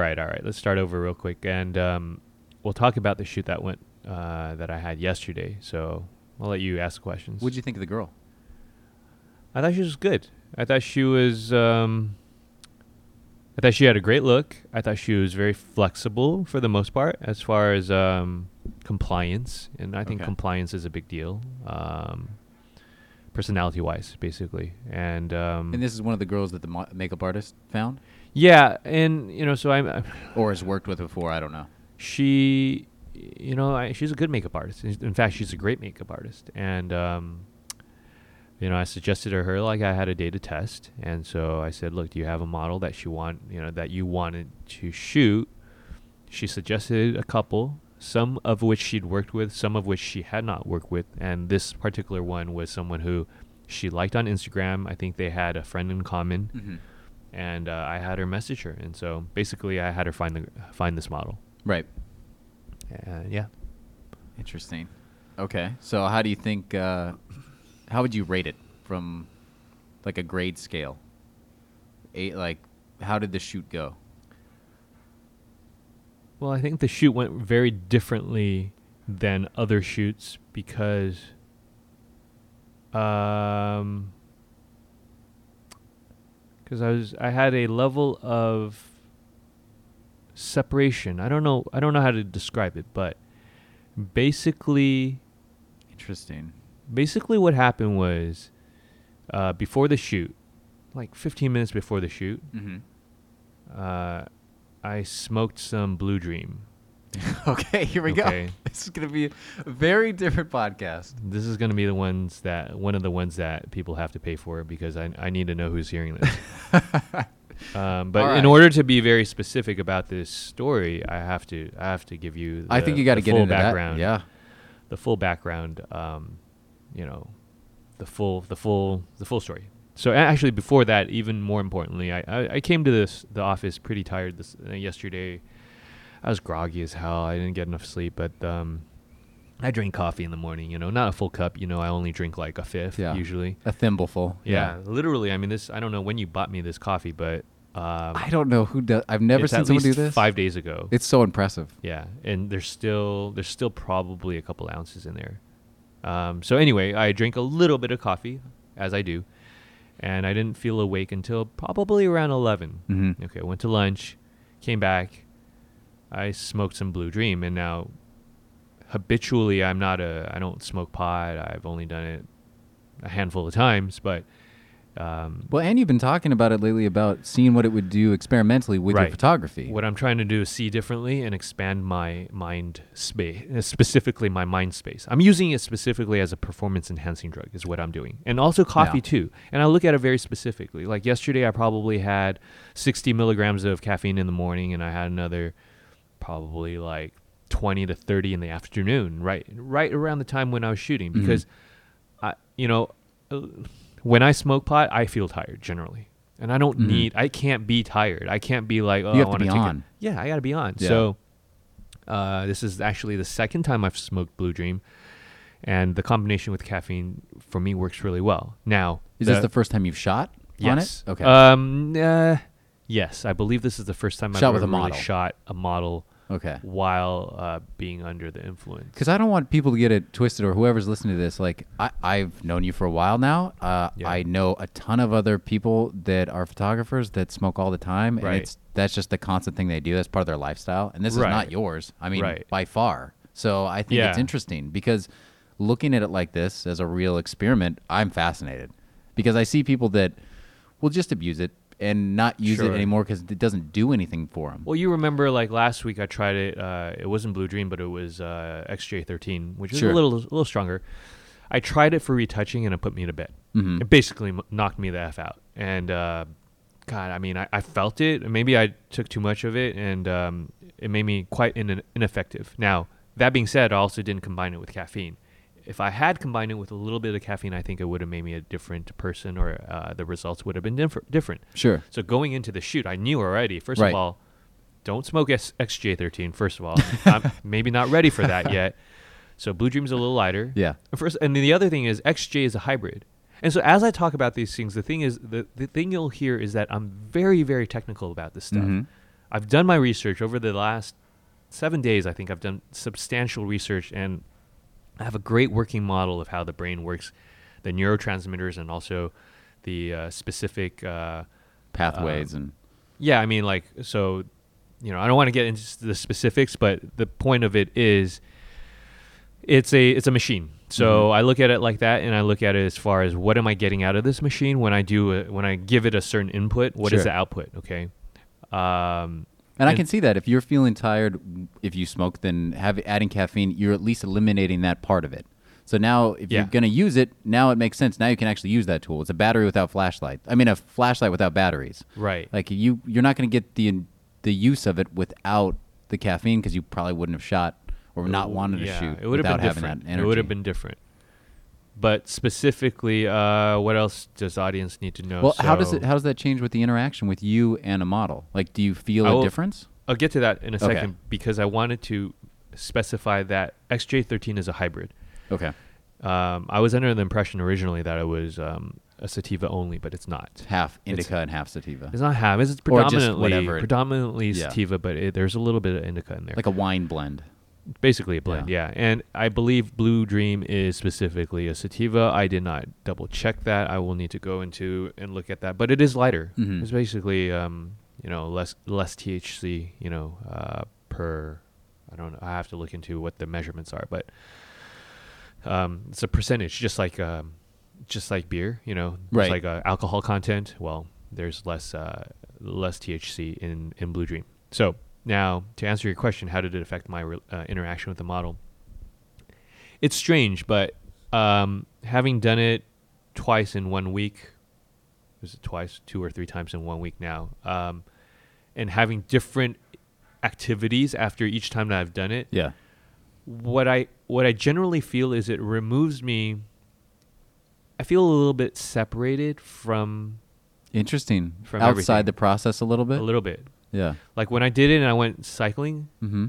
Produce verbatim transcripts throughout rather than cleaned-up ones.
right, all right. Let's start over real quick, and um, we'll talk about the shoot that went uh, that I had yesterday. So I'll let you ask questions. What'd you think of the girl? I thought she was good. I thought she was. Um, I thought she had a great look. I thought she was very flexible for the most part, as far as um, compliance, and I think Okay. compliance is a big deal, um, personality-wise, basically. And um, And this is one of the girls that the mo- makeup artist found, yeah, and you know, so I'm. I'm or has worked with before. I don't know. she, you know, I, she's a good makeup artist. In fact, she's a great makeup artist, and. Um, You know, I suggested to her, like, I had a day to test. And so I said, look, do you have a model that she want, you know, that you wanted to shoot? She suggested a couple, some of which she'd worked with, some of which she had not worked with. And this particular one was someone who she liked on Instagram. I think they had a friend in common. Mm-hmm. And uh, I had her message her. And so basically I had her find the find this model. Right. And yeah. Interesting. Okay. So how do you think? Uh, how would you rate it from, like, a grade scale? Eight. Like, how did the shoot go? Well, I think the shoot went very differently than other shoots because um because I was I had a level of separation. I don't know I don't know how to describe it, but basically Interesting. basically what happened was uh before the shoot, like fifteen minutes before the shoot, Mm-hmm. uh I smoked some Blue Dream. Okay, here we Okay. go. This is gonna be a very different podcast. This is going to be the ones that one of the ones that people have to pay for because I I need to know who's hearing this. um, but All in right. order to be very specific about this story, I have to I have to give you. The, I think you got to the get full into background. that. Yeah. The full background. Um, you know, the full the full the full story. So a- actually, before that, even more importantly, I, I, I came to this the office pretty tired this uh, yesterday. I was groggy as hell. I didn't get enough sleep, but um, I drink coffee in the morning. You know, not a full cup. You know, I only drink like a fifth Yeah. usually. A thimbleful. Yeah, literally. I mean, this. I don't know when you bought me this coffee, but um, I don't know who does. I've never it's seen at someone do least this. Five days ago. It's so impressive. Yeah, and there's still there's still probably a couple ounces in there. Um, so anyway, I drink a little bit of coffee, as I do, and I didn't feel awake until probably around eleven. Mm-hmm. Okay, went to lunch, came back, I smoked some Blue Dream, and now habitually I'm not a I don't smoke pot. I've only done it a handful of times, but um, Well, and you've been talking about it lately about seeing what it would do experimentally with your Right. photography. what I'm trying to do is see differently and expand my mind space, specifically my mind space. I'm using it specifically as a performance enhancing drug is what I'm doing. And also coffee Yeah. too. And I look at it very specifically. Like yesterday I probably had sixty milligrams of caffeine in the morning, and I had another probably like twenty to thirty in the afternoon, right right around the time when I was shooting, Mhm. because I you know uh, when I smoke pot, I feel tired generally. And I don't Mhm. need I can't be tired. I can't be like, oh, You have I to want be take on. it. Yeah, I got to be on. Yeah. So uh, this is actually the second time I've smoked Blue Dream, and the combination with caffeine for me works really well. Now, Is this the first time you've shot on yes. it? Okay. Um uh, yes, I believe this is the first time Shot I've with a ever really model. shot a model okay. while uh, being under the influence. Because I don't want people to get it twisted, or whoever's listening to this. Like, I, I've known you for a while now. Uh, Yeah. I know a ton of other people that are photographers that smoke all the time, and Right. it's that's just the constant thing they do. That's part of their lifestyle, and this Right. is not yours. I mean, Right. by far. So I think it's Yeah. interesting because looking at it like this as a real experiment, I'm fascinated because I see people that will just abuse it and not use Sure. it anymore because it doesn't do anything for them. Well, you remember like last week I tried it. Uh, it wasn't Blue Dream, but it was uh, X J thirteen, which is Sure. a little a little stronger. I tried it for retouching, and it put me to bed. Mhm. It basically m- knocked me the F out. And uh, God, I mean, I, I felt it. Maybe I took too much of it, and um, it made me quite in- ineffective. Now, that being said, I also didn't combine it with caffeine. If I had combined it with a little bit of caffeine, I think it would have made me a different person, or uh, the results would have been differ- different. Sure. So going into the shoot, I knew already, first Right. of all, don't smoke S- X J thirteen, first of all. I'm maybe not ready for that yet. So Blue Dream's a little lighter. Yeah. And First, and then the other thing is X J is a hybrid. And so as I talk about these things, the thing is, the, the thing you'll hear is that I'm very, very technical about this stuff. Mhm. I've done my research over the last seven days. I think I've done substantial research, and I have a great working model of how the brain works, the neurotransmitters, and also the uh, specific uh, pathways um, and yeah. I mean, like, so, you know, I don't want to get into the specifics, but the point of it is, it's a it's a machine. So Mhm. I look at it like that, and I look at it as far as what am I getting out of this machine when I do a, when I give it a certain input. What is Sure. the output? Okay. Um, And I And- can see that if you're feeling tired, if you smoke, then have, adding caffeine, you're at least eliminating that part of it. So now, if Yeah. you're going to use it, now it makes sense. Now you can actually use that tool. It's a battery without flashlight. I mean, a flashlight without batteries. right. Like you, you're not going to get the the use of it without the caffeine because you probably wouldn't have shot or not wanted to Yeah, shoot it would have without been having different. that energy. It would have been different. But specifically, uh, what else does audience need to know? Well, how does So- it? How does that change with the interaction with you and a model? Like, do you feel I a will- difference? I'll get to that in a Okay. second because I wanted to specify that X J thirteen is a hybrid. Okay. Um, I was under the impression originally that it was um, a sativa only, but it's not. Half It's- indica and half sativa, It's not half. It's Or just predominantly whatever it- predominantly Yeah. sativa, but it, there's a little bit of indica in there. like a wine blend. Basically a blend, yeah. And I believe Blue Dream is specifically a sativa. I did not double check that. I will need to go into and look at that. But it is lighter. Mhm. It's basically, um, you know, less less T H C, you know, uh, per. I don't know. I have to look into what the measurements are, but um, it's a percentage, just like um, just like beer. You know, Right. It's like uh, alcohol content. Well, there's less uh, less T H C in in Blue Dream. So. Now, to answer your question, how did it affect my re- uh, interaction with the model? It's strange, but um, having done it twice in one week, was it twice, two or three times in one week now, um, and having different activities after each time that I've done it, Yeah. what I what I generally feel is it removes me. I feel a little bit separated from Interesting. From Outside everything. the process a little bit. a little bit. Yeah. Like when I did it and I went cycling, Mm-hmm.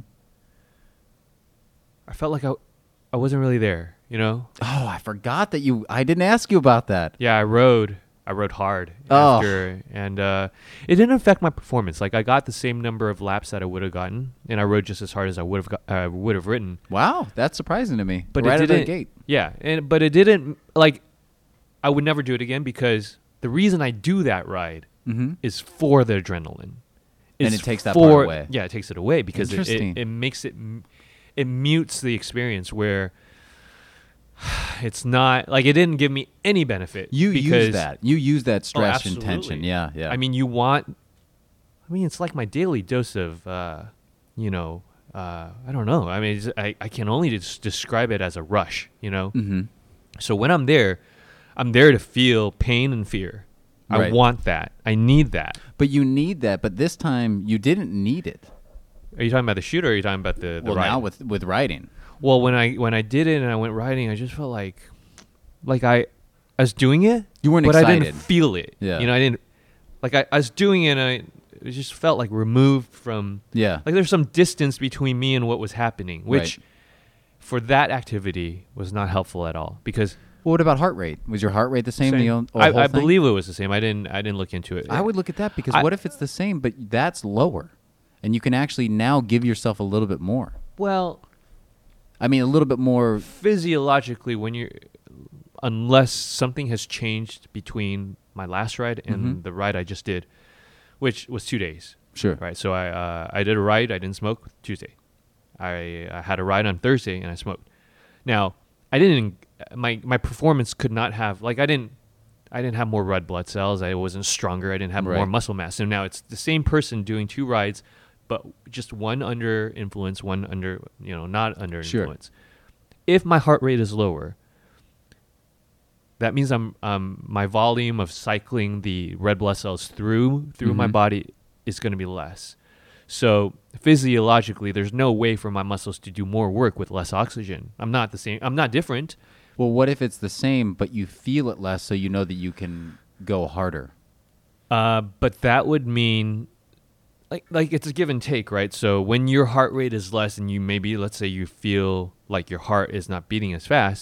I felt like I, I wasn't really there, you know? Oh, I forgot that you. I didn't ask you about that. Yeah, I rode. I rode hard Oh. after, and uh, it didn't affect my performance. Like I got the same number of laps that I would have gotten, and I rode just as hard as I would have got, uh, would have ridden. Wow, that's surprising to me. But right it out of the didn't. gate. Yeah, and but it didn't. Like, I would never do it again because the reason I do that ride Mm-hmm. is for the adrenaline. And It's it takes that for, part away. Yeah, it takes it away because it, Interesting. it, it makes it, m- it mutes the experience where it's not, like it didn't give me any benefit. You because, use that. You use that stress and absolutely. tension. Yeah, yeah. I mean, you want, I mean, it's like my daily dose of, uh, you know, uh, I don't know. I mean, it's, I, I can only just describe it as a rush, you know? mm-hmm. So when I'm there, I'm there to feel pain and fear. I Right. want that. I need that. But you need that. But this time you didn't need it. Are you talking about the shoot or are you talking about the, the Well, ride? now with with writing. Well, when I when I did it and I went riding, I just felt like, like I, I was doing it, You weren't but I didn't excited. feel it. Yeah. You know, I didn't, like I, I was doing it and I it just felt like removed from, Yeah. like there's some distance between me and what was happening, which Right. for that activity was not helpful at all because Well, what about heart rate? Was your heart rate the same? The same- o- I, whole I thing? believe it was the same. I didn't I didn't look into it. I would look at that because I- what if it's the same, but that's lower, and you can actually now give yourself a little bit more. Well, I mean, a little bit more. physiologically when you're unless something has changed between my last ride and Mhm. the ride I just did, which was two days. Sure. Right. So I uh, I did a ride. I didn't smoke Tuesday. I, I had a ride on Thursday and I smoked. Now I didn't. My my performance could not have like I didn't. I didn't have more red blood cells. I wasn't stronger. I didn't have more Right. muscle mass. So now it's the same person doing two rides, but just one under influence, one under you know not under Sure. influence. If my heart rate is lower, that means I'm um my volume of cycling the red blood cells through through my Mhm. body is going to be less. So physiologically, there's no way for my muscles to do more work with less oxygen. I'm not the same. I'm not different. Well, what if it's the same, but you feel it less, so you know that you can go harder? Uh, but that would mean, like, like it's a give and take, right? So when your heart rate is less, and you maybe, let's say, you feel like your heart is not beating as fast,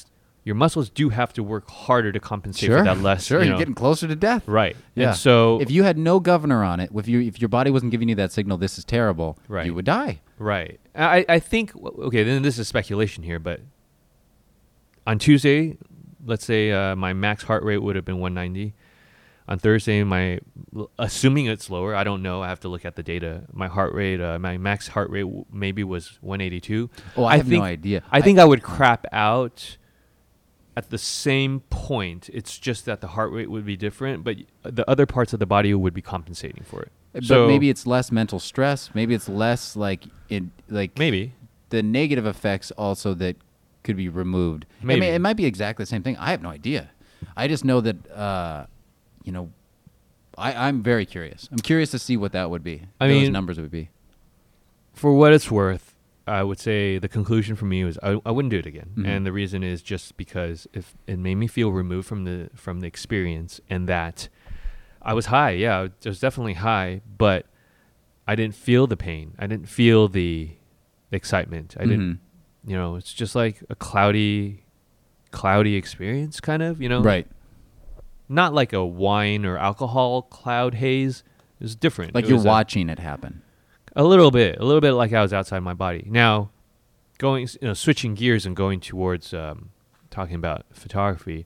your muscles do have to work harder to compensate Sure, for that less. sure, you you're know, getting closer to death. right. Yeah. And so if you had no governor on it, if you if your body wasn't giving you that signal, this is terrible, Right. you would die. right. I I think okay. Then this is speculation here, but on Tuesday, let's say uh, my max heart rate would have been one ninety. On Thursday, my assuming it's lower, I don't know. I have to look at the data. My heart rate, uh, my max heart rate w- maybe was one eighty-two. Oh, I, have think, no idea. I think I would crap out at the same point. It's just that the heart rate would be different, but the other parts of the body would be compensating for it. But so maybe it's less mental stress. Maybe it's less like it like maybe the negative effects also that could be removed. I Maybe. mean, it might be exactly the same thing. I have no idea. I just know that uh, you know, I, I'm very curious. I'm curious to see what that would be. I those mean- numbers would be. for what it's worth, I would say the conclusion for me was I, I wouldn't do it again, Mhm. and the reason is just because if it made me feel removed from the from the experience, and that I was high, yeah, I was definitely high, but I didn't feel the pain, I didn't feel the excitement, I didn't, Mhm. you know, it's just like a cloudy, cloudy experience, kind of, you know, Right. Not like a wine or alcohol cloud haze. It's different. Like It you're was a- watching it happen. A little bit, a little bit like I was outside my body. Now, going, you know, switching gears and going towards um, talking about photography,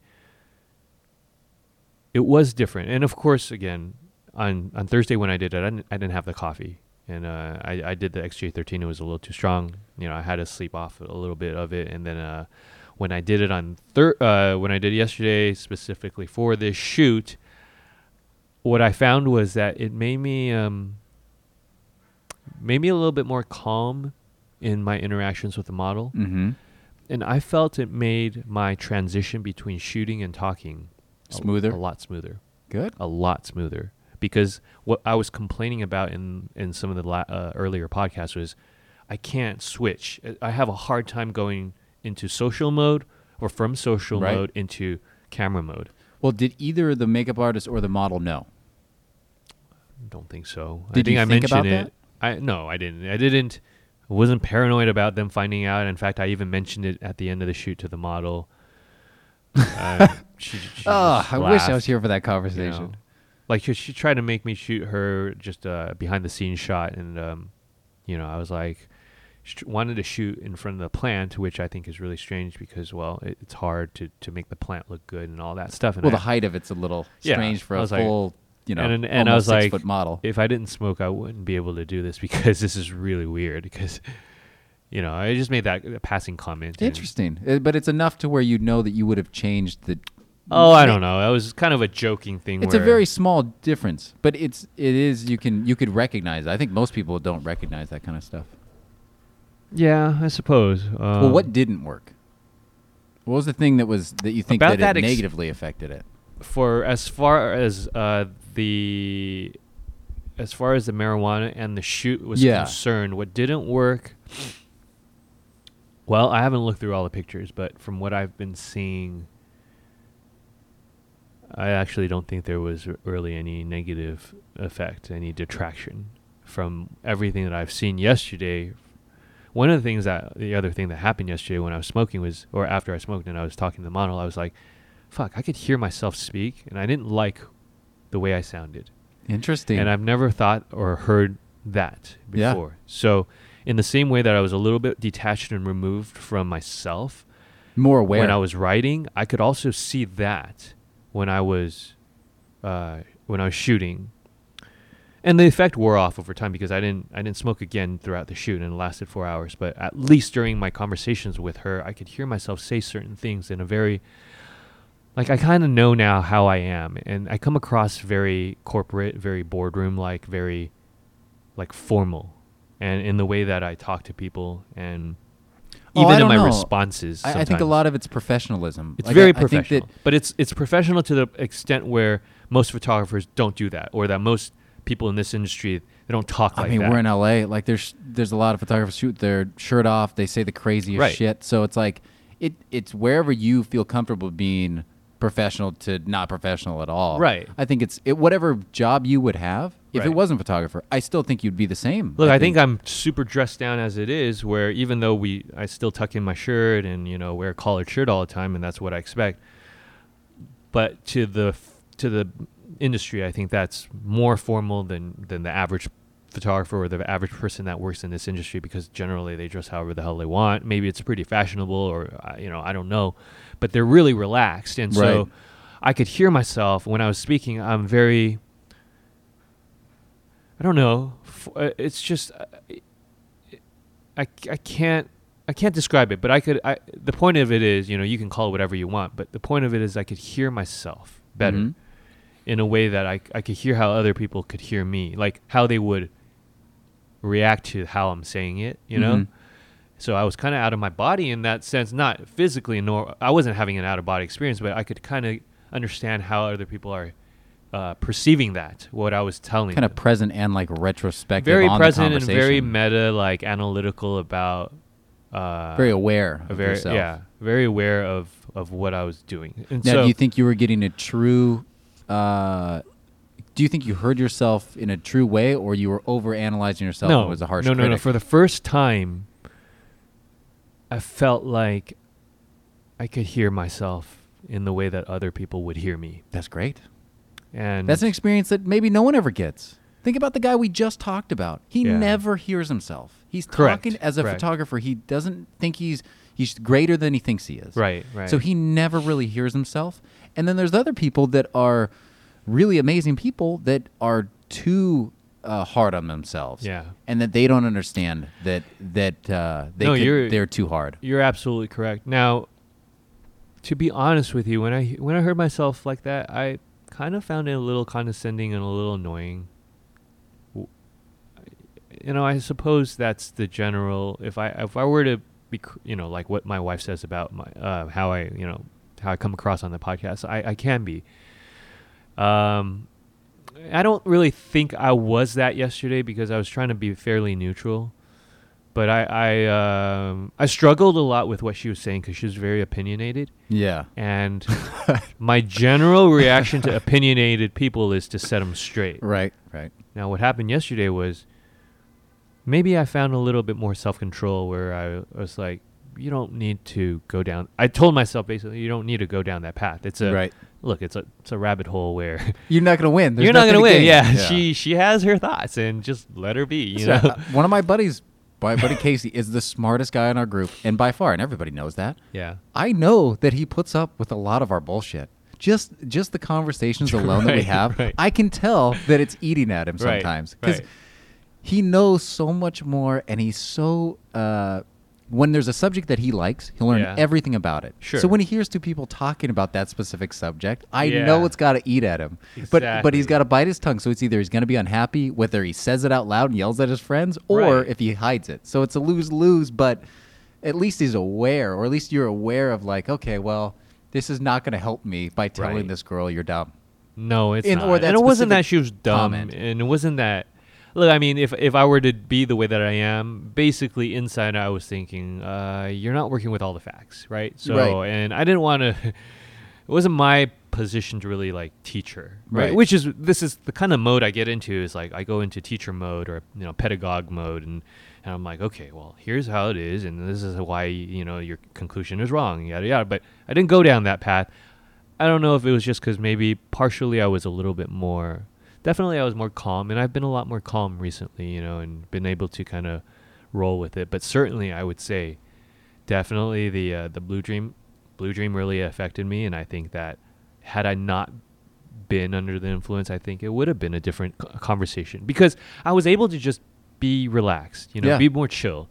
it was different. And of course, again, on, on Thursday when I did it, I didn't, I didn't have the coffee, and uh, I, I did the X J thirteen. It was a little too strong. You know, I had to sleep off a little bit of it, and then uh, when I did it on thir- uh, when I did it yesterday specifically for this shoot, what I found was that it made me. Um, Maybe a little bit more calm in my interactions with the model. Mm-hmm. And I felt it made my transition between shooting and talking a- Smoother? a, lot smoother, Good. a lot smoother. Because what I was complaining about in, in some of the la- uh, earlier podcasts was I can't switch. I- I have a hard time going into social mode or from social Right. mode into camera mode. Well, did either the makeup artist or the model know? Don't think so. I Did think you I think mentioned about it. I no, I didn't. I didn't. I wasn't paranoid about them finding out. In fact, I even mentioned it at the end of the shoot to the model. uh, she, she Oh, just I wish I was laughed, here for that you conversation. know. Like she, she tried to make me shoot her just a behind the scenes shot, and um, you know, I was like, she tr- wanted to shoot in front of the plant, which I think is really strange because, well, it, it's hard to to make the plant look good and all that stuff. And Well, I, the height of it's a little Yeah, strange for I a was like- full, you know, and and I almost was like, six-foot model. if I didn't smoke, I wouldn't be able to do this because this is really weird. Because, you know, I just made that uh, passing comment. and- Interesting. Uh, But it's enough to where you know that you would have changed the... Oh, I don't know. That was kind of a joking thing. It's a where- very small difference, but it's it is you can you could recognize it. I think most people don't recognize that kind of stuff. Yeah, I suppose. Um, well, what didn't work? What was the thing that was that you think About that, that it ex- negatively affected it? for as far as uh, the as far as the marijuana and the shoot was Yeah. concerned, what didn't work. Well, I haven't looked through all the pictures, but from what I've been seeing, I actually don't think there was really any negative effect, any detraction from everything that I've seen yesterday. One of the things that, the other thing that happened yesterday when I was smoking was, or after I smoked and I was talking to the model, I was like, fuck, I could hear myself speak, and I didn't like the way I sounded. Interesting. And I've never thought or heard that Yeah. before. So in the same way that I was a little bit detached and removed from myself, more aware. when I was writing, I could also see that when I was uh, when I was shooting, and the effect wore off over time because I didn't I didn't smoke again throughout the shoot, and it lasted four hours. But at least during my conversations with her, I could hear myself say certain things in a very, like, I kind of know now how I am, and I come across very corporate, very boardroom like, very like formal, and in the way that I talk to people and. Oh, Even I in don't my know. responses, I, I think a sometimes. lot of it's professionalism. It's Like, very I- I think professional, that- but it's it's professional to the extent where most photographers don't do that, or that most people in this industry they don't talk like I mean, that. we're in L A. Like, there's there's a lot of photographers shoot their shirt off. They say the craziest Right. shit. So it's like it it's wherever you feel comfortable being professional to not professional at all. Right. I think it's it, whatever job you would have. if Right. it wasn't photographer, I still think you'd be the same. Look, I, think, I'm super dressed down as it is, where even though we, I still tuck in my shirt and, you know, wear a collared shirt all the time, and that's what I expect. But to the f- to the industry, I think that's more formal than, than the average photographer or the average person that works in this industry, because generally they dress however the hell they want. Maybe it's pretty fashionable, or, uh, you know, I don't know. But they're really relaxed. And so Right. I could hear myself when I was speaking. I'm very... I don't know. F- uh, It's just uh, I, I can't I can't describe it, but I could. I, the point of it is, you know, you can call it whatever you want, but the point of it is I could hear myself better Mhm. in a way that I I could hear how other people could hear me, like how they would react to how I'm saying it, you know. Mhm. So I was kind of out of my body in that sense, not physically, nor I wasn't having an out of body experience, but I could kind of understand how other people are uh, perceiving that, what I was telling Kind them. of present and like retrospective. Very on present the and very conversation. meta, like analytical about. Uh, very aware of very yourself. yeah, very aware of of what I was doing. And Now, so, do you think you were getting a true? Uh, do you think you heard yourself in a true way, or you were over analyzing yourself no, and was a harsh no, no, no. critic? For the first time, I felt like I could hear myself in the way that other people would hear me, That's great. and That's an experience that maybe no one ever gets. Think about the guy we just talked about. He Yeah. never hears himself. He's Correct, talking as a correct. photographer. He doesn't think he's he's greater than he thinks he is. right, right. So he never really hears himself. And then there's other people that are really amazing people that are too uh, hard on themselves. Yeah. And that they don't understand that that uh, they No, could- you're- they're too hard. You're absolutely correct. Now, to be honest with you, when I when I heard myself like that, I kind of found it a little condescending and a little annoying. W- You know, I suppose that's the general. If I if I were to be, cr- you know, like what my wife says about my uh, how I you know how I come across on the podcast, I I can be. Um, I don't really think I was that yesterday because I was trying to be fairly neutral. But I I, um, I struggled a lot with what she was saying because she was very opinionated, Yeah. and my general reaction to opinionated people is to set them straight. Right. Right. Now, what happened yesterday was maybe I found a little bit more self-control where I was like, you don't need to go down. I told myself basically, you don't need to go down that path. It's a Right. look. It's a it's a rabbit hole where You're not gonna win. There's you're not nothing gonna to win. gain. Yeah, she she has her thoughts, and just let her be. You That's know. right. Uh, One of my buddies, my buddy Casey, is the smartest guy in our group, and by far, and everybody knows that. Yeah. I know that he puts up with a lot of our bullshit. Just just the conversations alone that we Right, have, right. I can tell that it's eating at him Right, sometimes because right. he knows so much more, and he's so. Uh, when there's a subject that he likes, he'll learn Yeah. everything about it. Sure. So when he hears two people talking about that specific subject, I Yeah. know it's got to eat at him. But but he's Exactly. got to bite his tongue. So it's either he's going to be unhappy, whether he says it out loud and yells at his friends, or Right. if he hides it. So it's a lose lose. But at least he's aware, or at least you're aware of like, okay, well, this is not going to help me by telling Right. this girl you're dumb. No, it's In- not. or that and it wasn't that specific she was dumb, comment. and it wasn't that. Look, I mean, if if I were to be the way that I am, basically inside I was thinking, uh, you're not working with all the facts, right? So, Right. and I didn't want to. It wasn't my position to really like teach her, right? Right. Which is this is the kind of mode I get into is like I go into teacher mode or you know pedagogue mode, and and I'm like, okay, well, here's how it is, and this is why you know your conclusion is wrong, yada yada. But I didn't go down that path. I don't know if it was just because maybe partially I was a little bit more. Definitely, I was more calm, and I've been a lot more calm recently, you know, and been able to kind of roll with it. But certainly, I would say, definitely the uh, the Blue Dream, Blue Dream really affected me, and I think that had I not been under the influence, I think it would have been a different c- conversation because I was able to just be relaxed, you know, Yeah. be more chill,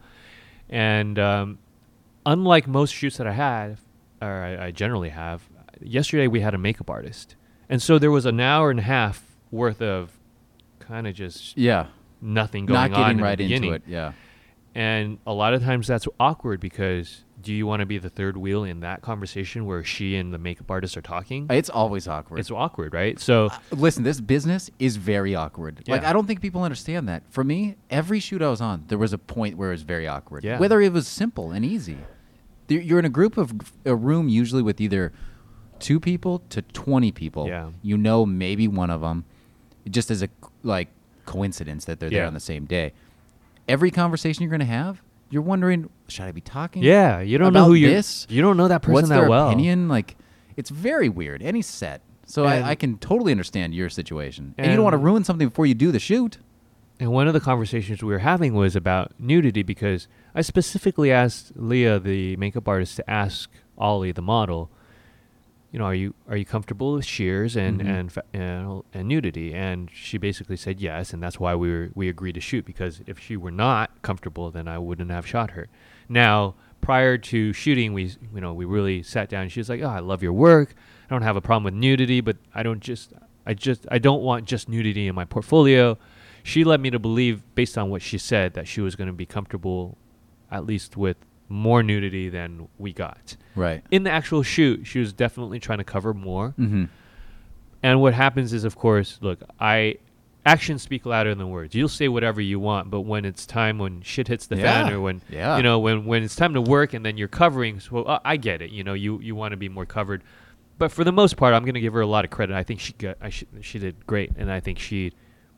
and um, unlike most shoots that I had, or I, I generally have, yesterday we had a makeup artist, and so there was an hour and a half worth of kind of just Yeah. nothing going Not on getting in right the into beginning. it. Yeah. And a lot of times that's awkward because do you want to be the third wheel in that conversation where she and the makeup artist are talking? It's always awkward. It's awkward, right? So Uh, listen, this business is very awkward. Like, Yeah. I don't think people understand that. For me, every shoot I was on, there was a point where it was very awkward. Yeah. Whether it was simple and easy. There- You're in a group of a room usually with either two people to twenty people. Yeah. You know maybe one of them. Just as a, like, coincidence that they're Yeah. there on the same day. Every conversation you're going to have, you're wondering, should I be talking? Yeah, you don't know about who you this? you don't know that person What's that their well. opinion? Like, it's very weird. Any set. So And- I, I can totally understand your situation. And, you don't And- want to ruin something before you do the shoot. And one of the conversations we were having was about nudity because I specifically asked Leah, the makeup artist, to ask Ollie, the model, you know, are you are you comfortable with shears and Mhm. and, fa- and and nudity? And she basically said yes, and that's why we were we agreed to shoot, because if she were not comfortable, then I wouldn't have shot her. Now, prior to shooting, we you know we really sat down. And she was like, "Oh, I love your work. I don't have a problem with nudity, but I don't just I just I don't want just nudity in my portfolio." She led me to believe, based on what she said, that she was going to be comfortable, at least with more nudity than we got. Right. In the actual shoot, she was definitely trying to cover more. Mm-hmm. And what happens is, of course, look, I actions speak louder than words. You'll say whatever you want, but when it's time, when shit hits the Yeah. fan, or when Yeah. you know, when when it's time to work, and then you're covering. So uh, I get it. You know, you you want to be more covered, but for the most part, I'm going to give her a lot of credit. I think she got, I sh- she did great, and I think she,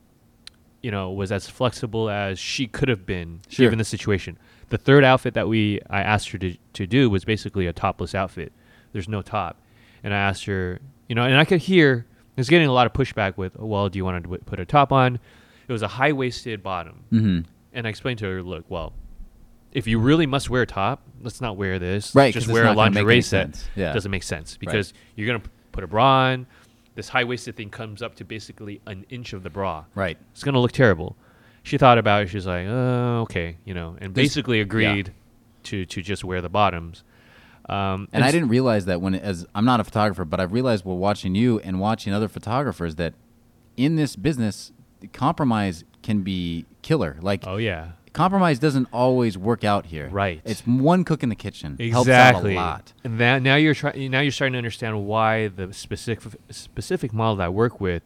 you know, was as flexible as she could have been Sure. given the situation. The third outfit that we I asked her to to do was basically a topless outfit. There's no top, and I asked her, you know, and I could hear I was getting a lot of pushback with, oh, well, do you want to put a top on? It was a high waisted bottom, Mm-hmm. and I explained to her, look, well, if you really must wear a top, let's not wear this. Right, just 'cause it's wear a not gonna make lingerie any set. sense. Yeah. Doesn't make sense because you're gonna p- put a bra on. This high waisted thing comes up to basically an inch of the bra. Right. It's gonna look terrible. She thought about it. She's like, oh, okay, you know, and There's- basically yeah. agreed to to just wear the bottoms. Um, And I s- didn't realize that when, as I'm not a photographer, but I've realized while watching you and watching other photographers that in this business, compromise can be killer. Like, Oh yeah, compromise doesn't always work out here. Right. It's one cook in the kitchen. exactly. Helps out a lot. And that now you're trying. Now you're starting to understand why the specific specific model that I work with.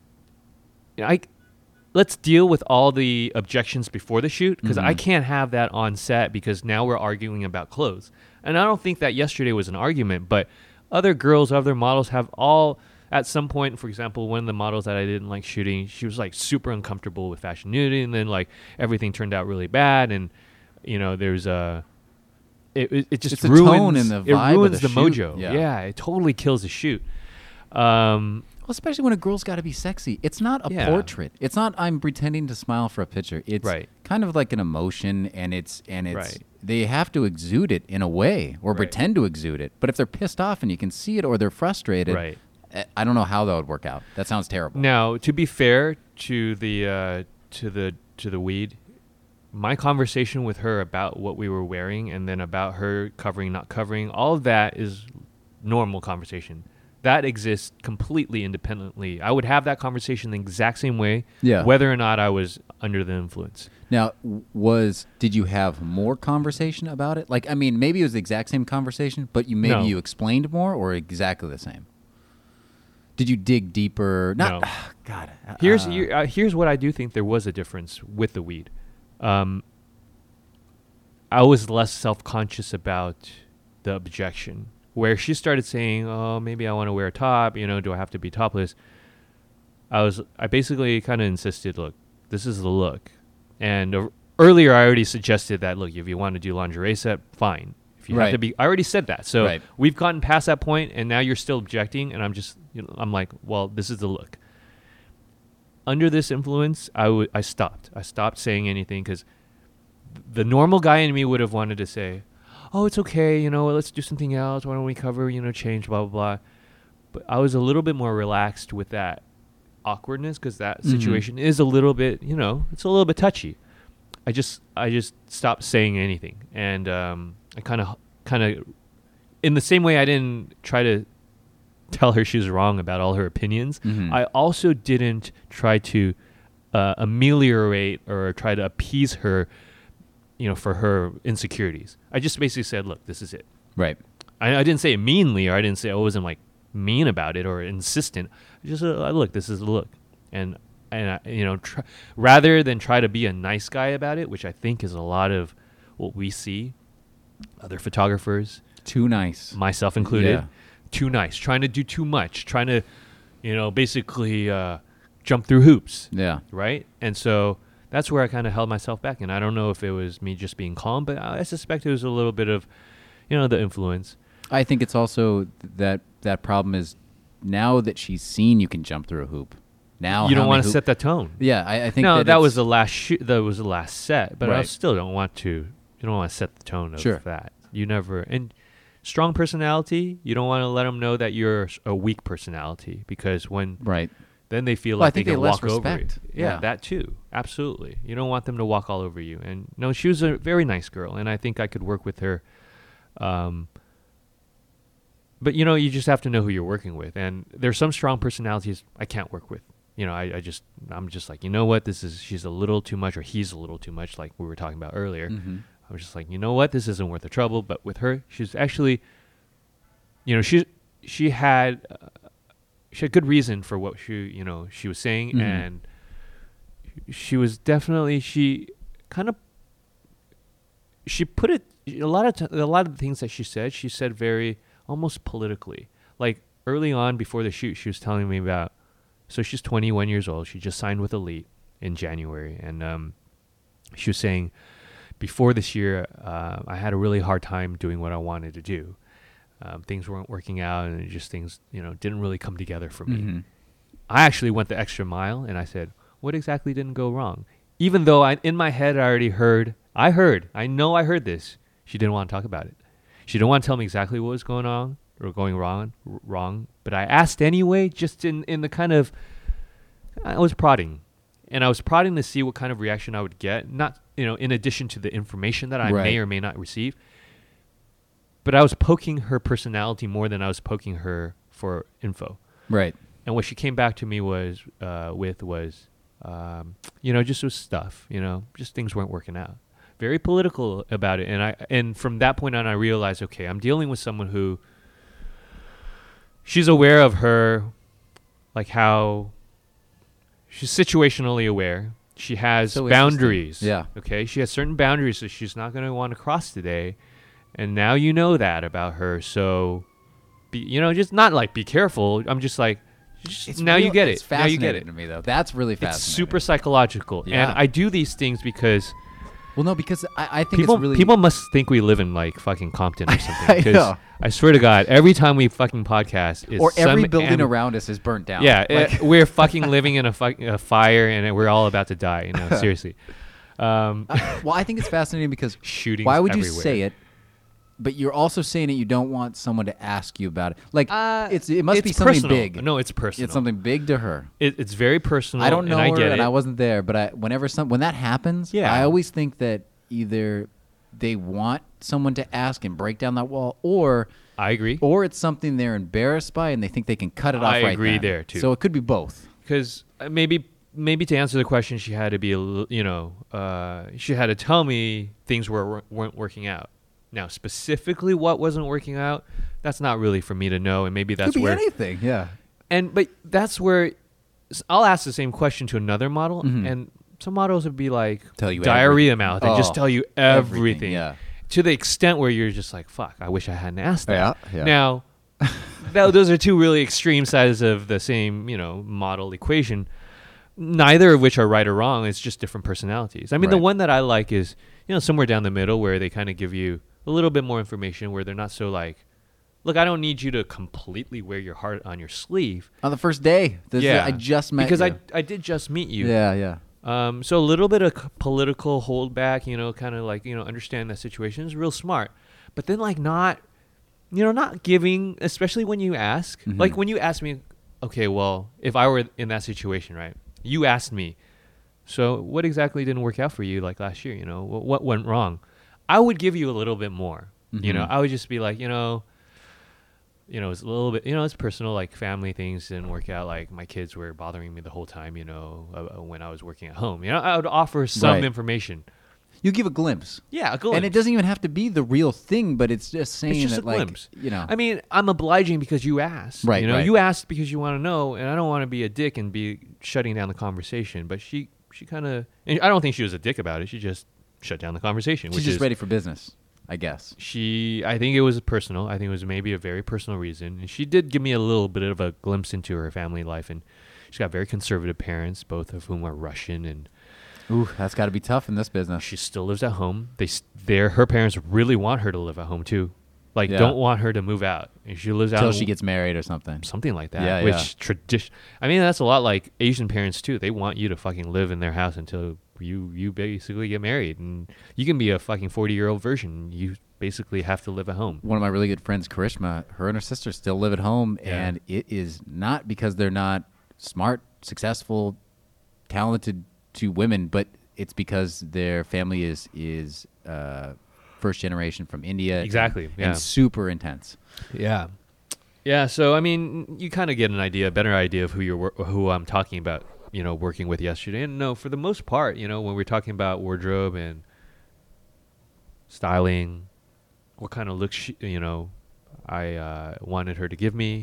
you know, I let's deal with all the objections before the shoot, because I Mhm. can't have that on set because now we're arguing about clothes. And I don't think that yesterday was an argument, but other girls, other models have all at some point. For example, one of the models that I didn't like shooting, she was like super uncomfortable with fashion nudity, and then like everything turned out really bad, and you know there's a it it, it just It's the ruins tone and the it vibe of ruins the the, shoot. mojo. Yeah. Yeah. It totally kills the shoot. Um, Well, especially when a girl's got to be sexy. It's not a Yeah. portrait. It's not I'm pretending to smile for a picture. It's Right. kind of like an emotion, and it's and it's Right. they have to exude it in a way or Right. pretend to exude it. But if they're pissed off and you can see it, or they're frustrated, Right. I- I don't know how that would work out. That sounds terrible. Now, to be fair to the uh, to the to the weed, my conversation with her about what we were wearing, and then about her covering, not covering, all of that is normal conversation. That exists completely independently. I would have that conversation the exact same way, Yeah. whether or not I was under the influence. Now, w- was did you have more conversation about it? Like, I mean, maybe it was the exact same conversation, but you maybe No. you explained more, or exactly the same. Did you dig deeper? Not, No. God. uh, Here's uh, you- uh, here's what I do think there was a difference with the weed. Um, I was less self-conscious about the objection. Where she started saying, "Oh, maybe I want to wear a top. You know, do I have to be topless?" I was, I basically kind of insisted, "Look, this is the look." And uh, earlier, I already suggested that, look, if you want to do lingerie set, fine. If you have Right. to be, I already said that. So Right. we've gotten past that point, and now you're still objecting, and I'm just, you know, I'm like, well, this is the look. Under this influence, I would, I stopped. I stopped saying anything because the normal guy in me would have wanted to say, oh, it's okay, you know, let's do something else. Why don't we cover, you know, change, blah, blah, blah. But I was a little bit more relaxed with that awkwardness because that Mhm. situation is a little bit, you know, it's a little bit touchy. I just, I just stopped saying anything. And um, I kind of, kind of, in the same way I didn't try to tell her she was wrong about all her opinions, Mhm. I also didn't try to uh, ameliorate or try to appease her, you know, for her insecurities. I just basically said, look, this is it. Right. I, I didn't say it meanly, or I didn't say I wasn't like mean about it or insistent. Just uh, look, this is the look, and and I, you know, tr- rather than try to be a nice guy about it, which I think is a lot of what we see, other photographers, Too nice. myself included, Yeah. too nice, trying to do too much, trying to, you know, basically uh, jump through hoops. Yeah. Right. And so that's where I kind of held myself back. And I don't know if it was me just being calm, but I suspect it was a little bit of, you know, the influence. I think it's also that that problem is now that she's seen you can jump through a hoop. Now you how don't want many to hoop- set that tone. Yeah, I, I think No, that, that, it's- was the last shoot. That was the last set. But I Right. still don't want to. You don't want to set the tone of Sure. that. You never. And strong personality. You don't want to let them know that you're a weak personality, because when right. then they feel Well, I like they think they can less walk over you. respect. Yeah, Yeah. that too. Absolutely. You don't want them to walk all over you. And no, she was a very nice girl, and I think I could work with her. Um, but you know, you just have to know who you're working with. And there's some strong personalities I can't work with. You know, I, I just I'm just like, you know what, this is she's a little too much, or he's a little too much, like we were talking about earlier. Mm-hmm. I was just like, you know what, this isn't worth the trouble. But with her, she's actually, you know, she she had. Uh, She had good reason for what she, you know, she was saying, Mhm. and she was definitely she kind of she put it a lot of t- a lot of the things that she said. She said very almost politically. Like early on before the shoot, she was telling me about. So she's twenty-one years old. She just signed with Elite in January, and um, she was saying before this year, uh, I had a really hard time doing what I wanted to do. Um, things weren't working out, and it just things, you know, didn't really come together for me. Mm-hmm. I actually went the extra mile, and I said, what exactly didn't go wrong? Even though I, in my head, I already heard, I heard, I know I heard this. She didn't want to talk about it. She didn't want to tell me exactly what was going on or going wrong, r- wrong. But I asked anyway, just in, in the kind of, I was prodding. And I was prodding to see what kind of reaction I would get. Not, you know, in addition to the information that I Right. may or may not receive. But I was poking her personality more than I was poking her for info. Right. And what she came back to me was uh, with was, um, you know, just was stuff. You know, just things weren't working out. Very political about it. And I and from that point on, I realized, okay, I'm dealing with someone who she's aware of her, like how she's situationally aware. She has So boundaries. interesting. Yeah. Okay. She has certain boundaries that she's not going to want to cross today. And now you know that about her. So, be, you know, just not like be careful. I'm just like, just, It's now real- you get it's it. Now you get fascinating it. to me, though. That's really It's fascinating. super psychological. Yeah. And I do these things because Well, no, because I, I think people it's really people must think we live in like fucking Compton or something. I Because know. I swear to God, every time we fucking podcast, it's or every some building am- around us is burnt down. Yeah, Like- uh, we're fucking living in a, fuck, a fire, and we're all about to die. You know, seriously. Um, Uh, well, I think it's fascinating because shootings. why would you everywhere. say it? But you're also saying it. You don't want someone to ask you about it. Like Uh, it's it must it's be something personal. big. No, it's personal. It's something big to her. It, it's very personal. I don't know and I her, get and it. I wasn't there. But I, whenever some when that happens, Yeah. I always think that either they want someone to ask and break down that wall, or I agree. or it's something they're embarrassed by and they think they can cut it off. I right agree then. there, too. So it could be both. Because maybe maybe to answer the question, she had to be a little, you know, uh, she had to tell me things were weren't working out. Now, specifically what wasn't working out, that's not really for me to know, and maybe that's could be where. anything. Yeah. And but that's where s- I'll ask the same question to another model, Mhm. and some models would be like Tell you diarrhea everything. mouth and just Oh, tell you everything, everything, yeah. to the extent where you're just like, "Fuck, I wish I hadn't asked that." Yeah, yeah. Now, th- those are two really extreme sides of the same, you know, model equation. Neither of which are right or wrong. It's just different personalities. I mean, the Right. one that I like is, you know, somewhere down the middle where they kind of give you a little bit more information, where they're not so like, look, I don't need you to completely wear your heart on your sleeve. On the first day. This yeah, I just met because you. I I did just meet you. Yeah, yeah. Um, so a little bit of c- political holdback, you know, kind of like, you know, understand that situation is real smart, but then like not, you know, not giving, especially when you ask, Mhm. like when you ask me, okay, well, if I were in that situation, right? You asked me, so what exactly didn't work out for you like last year? You know, what, what went wrong? I would give you a little bit more. You know, Mhm. I would just be like, you know, you know, it's a little bit, you know, it's personal, like family things didn't work out. Like my kids were bothering me the whole time, you know, uh, when I was working at home. You know, I would offer some Right. information. You give a glimpse. Yeah, a glimpse. And it doesn't even have to be the real thing, but it's just saying It's just that, a like, glimpse. you know. I mean, I'm obliging because you asked. Right, You know, right. you asked because you want to know, and I don't want to be a dick and be shutting down the conversation. But she, she kind of, I don't think she was a dick about it. She just shut down the conversation. she's which just is, ready for business, I guess. She, I think it was personal. I think it was maybe a very personal reason. And she did give me a little bit of a glimpse into her family life. And She's got very conservative parents, both of whom are Russian, and Ooh, that's got to be tough in this business. she still lives at home. They, their her parents really want her to live at home too, like Yeah. don't want her to move out. And she lives out Until she gets married or something. something like that. Yeah, which yeah. tradition. I mean, that's a lot like Asian parents too. They want you to fucking live in their house until you you basically get married, and you can be a fucking forty year old version. You basically have to live at home. One of my really good friends, Karishma, her and her sister still live at home, Yeah. and it is not because they're not smart, successful, talented two women, but it's because their family is is uh, first generation from India. Exactly, and, yeah. and super intense. Yeah, yeah. So I mean, you kind of get an idea, a better idea of who you're wor- who I'm talking about. You know, working with yesterday, and no, for the most part, you know, when we're talking about wardrobe and styling, what kind of look she, you know, I uh, wanted her to give me.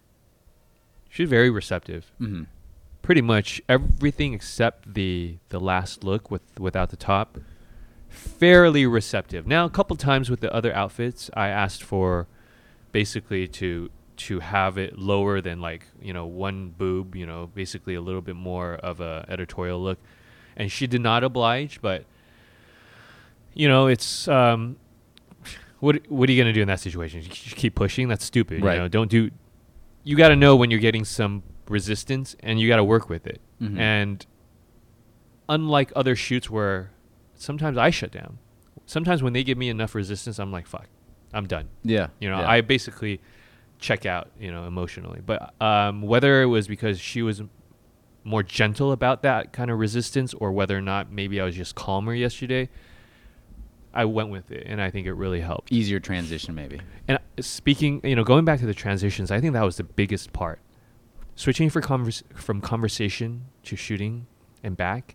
She's very receptive. Mm-hmm. Pretty much everything except the the last look with without the top, fairly receptive. Now, a couple times with the other outfits, I asked for basically to to have it lower than like, you know, one boob, you know, basically a little bit more of a editorial look, and she did not oblige. But you know, it's um, what what are you gonna do in that situation? You keep pushing? That's stupid. Right. You know, don't do. You got to know when you're getting some resistance, and you got to work with it. Mhm. And unlike other shoots where sometimes I shut down, sometimes when they give me enough resistance, I'm like, fuck, I'm done. Yeah. You know, yeah. I basically check out, you know, emotionally. But um, whether it was because she was more gentle about that kind of resistance, or whether or not maybe I was just calmer yesterday, I went with it, and I think it really helped. Easier transition, maybe. And uh, speaking, you know, going back to the transitions, I think that was the biggest part. Switching for convers- from conversation to shooting and back.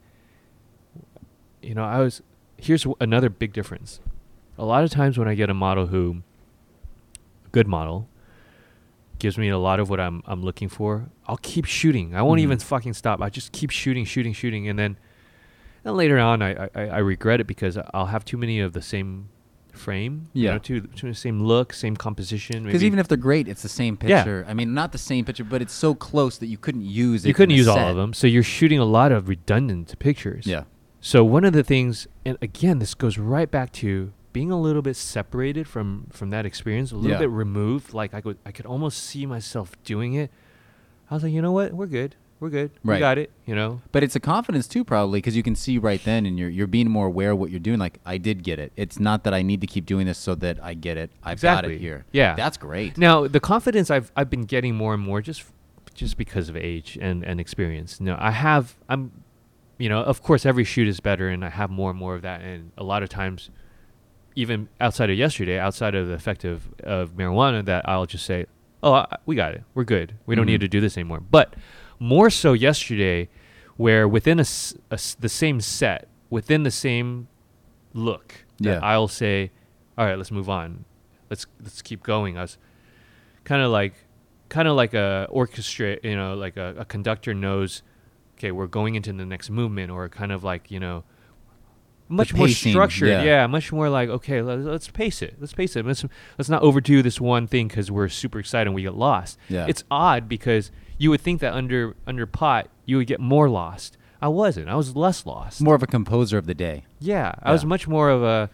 You know, I was, here's w- another big difference. A lot of times when I get a model who, a good model, gives me a lot of what I'm I'm looking for, I'll keep shooting. I won't Mhm. even fucking stop. I just keep shooting, shooting, shooting, and then, and later on, I, I I regret it because I'll have too many of the same frame. You Yeah. know, too, too same look, same composition. Because maybe- even if they're great, it's the same Yeah. picture. I mean, not the same picture, but it's so close that you couldn't use it. you couldn't in a use all set. of them, so you're shooting a lot of redundant pictures. Yeah. So one of the things, and again, this goes right back to being a little bit separated from from that experience, a little Yeah. bit removed. Like I could, I could almost see myself doing it. I was like, you know what, we're good, we're good, Right. we got it. You know, But it's a confidence too, probably, because you can see right then, and you're you're being more aware of what you're doing. Like, I did get it. It's not that I need to keep doing this so that I get it. I've got Exactly. it here. Yeah. That's great. now the confidence I've I've been getting more and more just f- just because of age and and experience. No, I have I'm, you know, of course every shoot is better, and I have more and more of that, and a lot of times, even outside of yesterday, outside of the effect of, of marijuana, that I'll just say, oh, I, we got it. We're good. We don't Mhm. need to do this anymore. But more so yesterday, where within a, s- a s- the same set, within the same look, that Yeah. I'll say, all right, let's move on. Let's let's keep going. I was kind of like, kind of like a orchestra, you know, like a, a conductor knows, okay, we're going into the next movement, or kind of like, you know, much more pacing, structured. yeah. Yeah. much more like, okay, let's, let's pace it. Let's pace it. Let's let's not overdo this one thing because we're super excited and we get lost. Yeah. It's odd because you would think that under under pot you would get more lost. I wasn't. I was less lost. More of a composer of the day. Yeah, I was Yeah. much more of a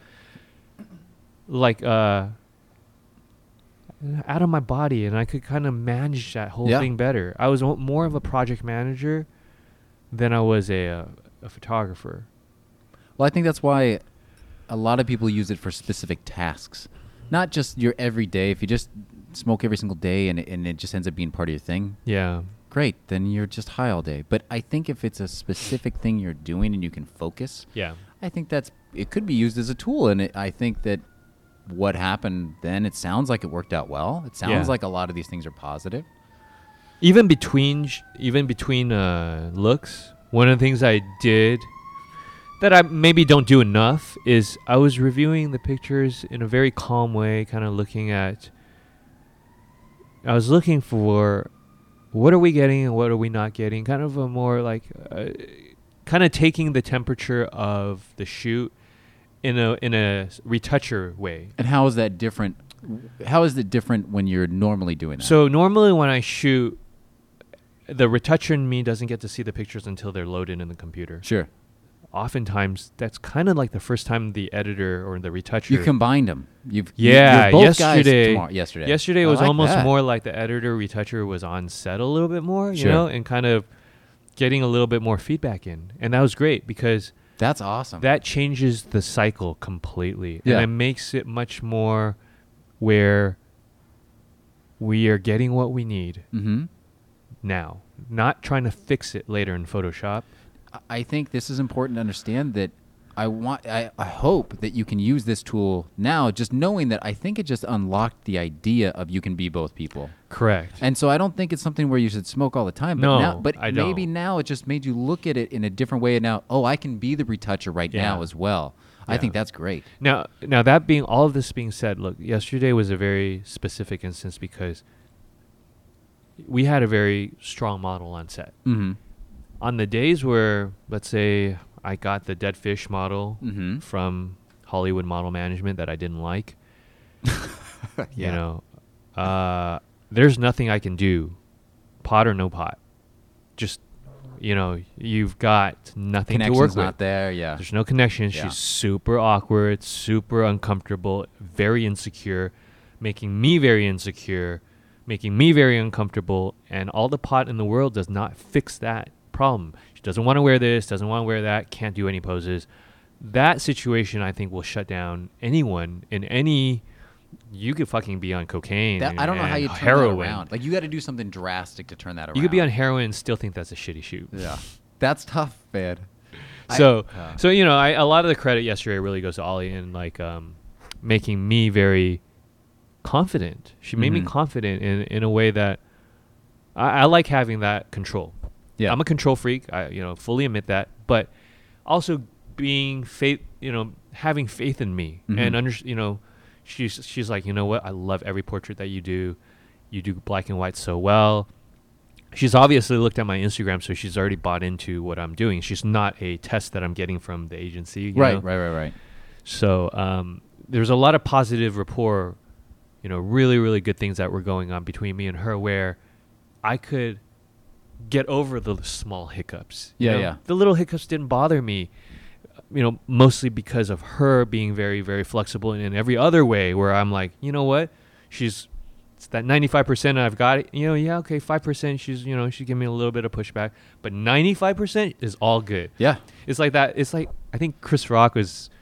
like uh out of my body, and I could kind of manage that whole Yeah. thing better. I was o- more of a project manager than I was a uh, a photographer. Well, I think that's why a lot of people use it for specific tasks, not just your everyday. If you just smoke every single day and it, and it just ends up being part of your thing, Yeah. great. Then you're just high all day. But I think if it's a specific thing you're doing and you can focus, Yeah. I think that's it could be used as a tool. And it, I think that what happened then, it sounds like it worked out well. It sounds Yeah. like a lot of these things are positive. Even between sh- even between uh, looks, one of the things I did that I maybe don't do enough is I was reviewing the pictures in a very calm way, kind of looking at. I was looking for what are we getting and what are we not getting, kind of a more like, uh, kind of taking the temperature of the shoot in a in a s- retoucher way. And how is that different? How is it different when you're normally doing that? So normally when I shoot, the retoucher in me doesn't get to see the pictures until they're loaded in the computer. Sure. Oftentimes, that's kind of like the first time the editor or the retoucher. You combined them. You've yeah. you're both yesterday, guys tomorrow, yesterday. Yesterday I was like almost that. more like the editor retoucher was on set a little bit more, you Sure. know, and kind of getting a little bit more feedback in, and that was great because That's awesome. that changes the cycle completely, Yeah. and it makes it much more where we are getting what we need mm-hmm. now, not trying to fix it later in Photoshop. I think this is important to understand that I want I, I hope that you can use this tool now, just knowing that I think it just unlocked the idea of you can be both people. Correct. And so I don't think it's something where you should smoke all the time. But No, now, but I maybe don't. now it just made you look at it in a different way. And now, oh, I can be the retoucher right Yeah. now as well. I Yeah. think that's great. Now, now that being all of this being said, look, yesterday was a very specific instance because we had a very strong model on set. Mm-hmm. On the days where, let's say, I got the dead fish model Mm-hmm. from Hollywood Model Management that I didn't like, you Yeah. know, uh, there's nothing I can do, pot or no pot. Just, you know, you've got nothing to work Connection's with. not there. Yeah. There's no connection. Yeah. She's super awkward, super uncomfortable, very insecure, making me very insecure, making me very uncomfortable, and all the pot in the world does not fix that problem. She doesn't want to wear this, doesn't want to wear that, can't do any poses. That situation, I think, will shut down anyone in any. You could fucking be on cocaine. That, I don't know how and you turn heroin. that around. Like, you got to do something drastic to turn that around. You could be on heroin and still think that's a shitty shoot. Yeah. That's tough, man. So, I, uh, so you know, I, a lot of the credit yesterday really goes to Ollie and like um, making me very confident. She made me Mhm. confident in in a way that I, I like having that control. Yeah. I'm a control freak. I you know fully admit that, but also being faith, you know, having faith in me Mhm. and under, you know, she's she's like, you know what, I love every portrait that you do. You do black and white so well. She's obviously looked at my Instagram, so she's already bought into what I'm doing. She's not a test that I'm getting from the agency. You right, know? right, right, right. So um, there's a lot of positive rapport, you know, really, really good things that were going on between me and her where I could get over the small hiccups. you Yeah, know? yeah. The little hiccups didn't bother me, you know, mostly because of her being very, very flexible and in every other way where I'm like, you know what? She's it's that ninety-five percent I've got it. You know, yeah, okay, five percent she's, you know, she's giving me a little bit of pushback, but ninety-five percent is all good. Yeah. It's like that. It's like, I think Chris Rock was,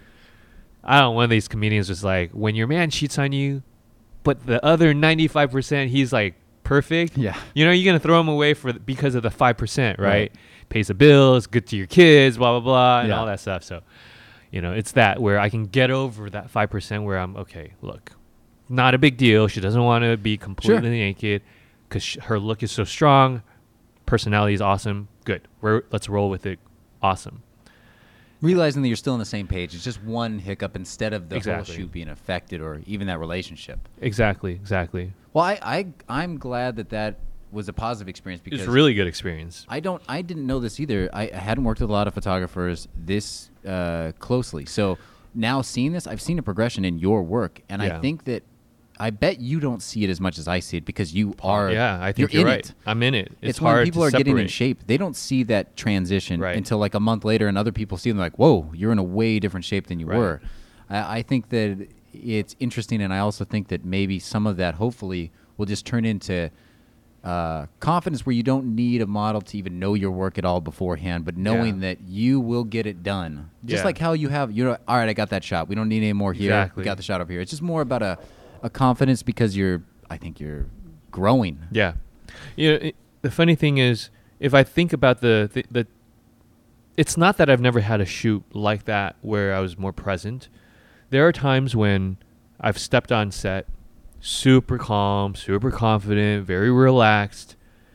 I don't know, one of these comedians was like, when your man cheats on you, but the other ninety-five percent, he's like perfect. Yeah. You know, you're going to throw him away for because of the five percent, right? Right. Pays the bills, good to your kids, blah, blah, blah, and Yeah. all that stuff. So, you know, it's that where I can get over that five percent where I'm, okay, look, not a big deal. She doesn't want to be completely Sure. naked because sh- her look is so strong. Personality is awesome. Good. We're, let's roll with it. Awesome. Realizing that you're still on the same page. It's just one hiccup instead of the Exactly. whole shoot being affected or even that relationship. Exactly. Exactly. Well, I, I I'm glad that that was a positive experience It because was a really good experience. I don't I didn't know this either. I, I hadn't worked with a lot of photographers this uh, closely. So now seeing this, I've seen a progression in your work, and Yeah. I think that I bet you don't see it as much as I see it because you are. Yeah, I think you're you're, in right. it. I'm in it. It's, It's, hard when people to are getting in separate. shape. They don't see that transition Right. until like a month later, and other people see them like, "Whoa, you're in a way different shape than you Right. were." I, I think that it's interesting, and I also think that maybe some of that hopefully will just turn into uh, confidence, where you don't need a model to even know your work at all beforehand, but knowing Yeah. that you will get it done. Just Yeah. like how you have, you know, all right, I got that shot. We don't need any more here. Exactly. We got the shot up here. It's just more about a, a confidence because you're, I think you're growing. Yeah. You know, it, the funny thing is, if I think about the, the the, it's not that I've never had a shoot like that where I was more present. There are times when I've stepped on set, super calm, super confident, very relaxed.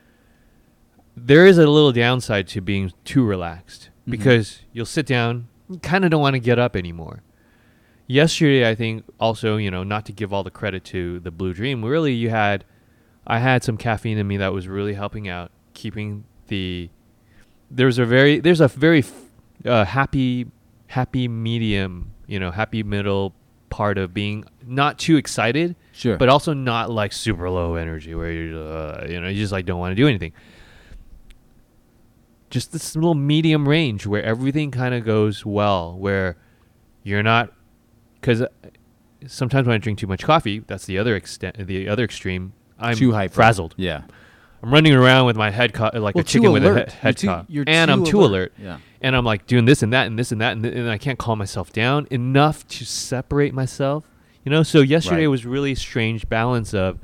There is a little downside to being too relaxed Mhm. because you'll sit down, you kind of don't want to get up anymore. Yesterday, I think also, you know, not to give all the credit to the Blue Dream, really you had, I had some caffeine in me that was really helping out, keeping the, there's a very, there's a very f- uh, happy, happy medium, you know, happy middle part of being not too excited, Sure. but also not like super low energy where you're, uh, you know, you just like don't want to do anything. just this little medium range where everything kind of goes well, where you're not, because sometimes when I drink too much coffee, that's the other extent, the other extreme. I'm too hyper. frazzled. Yeah. I'm running around with my head co- like Well, a chicken too with a alert. he- head You're too- cock, you're and too I'm too alert. alert. Yeah. And I'm like doing this and that and this and that, and, th- and I can't calm myself down enough to separate myself. You know, so yesterday Right. was really strange balance of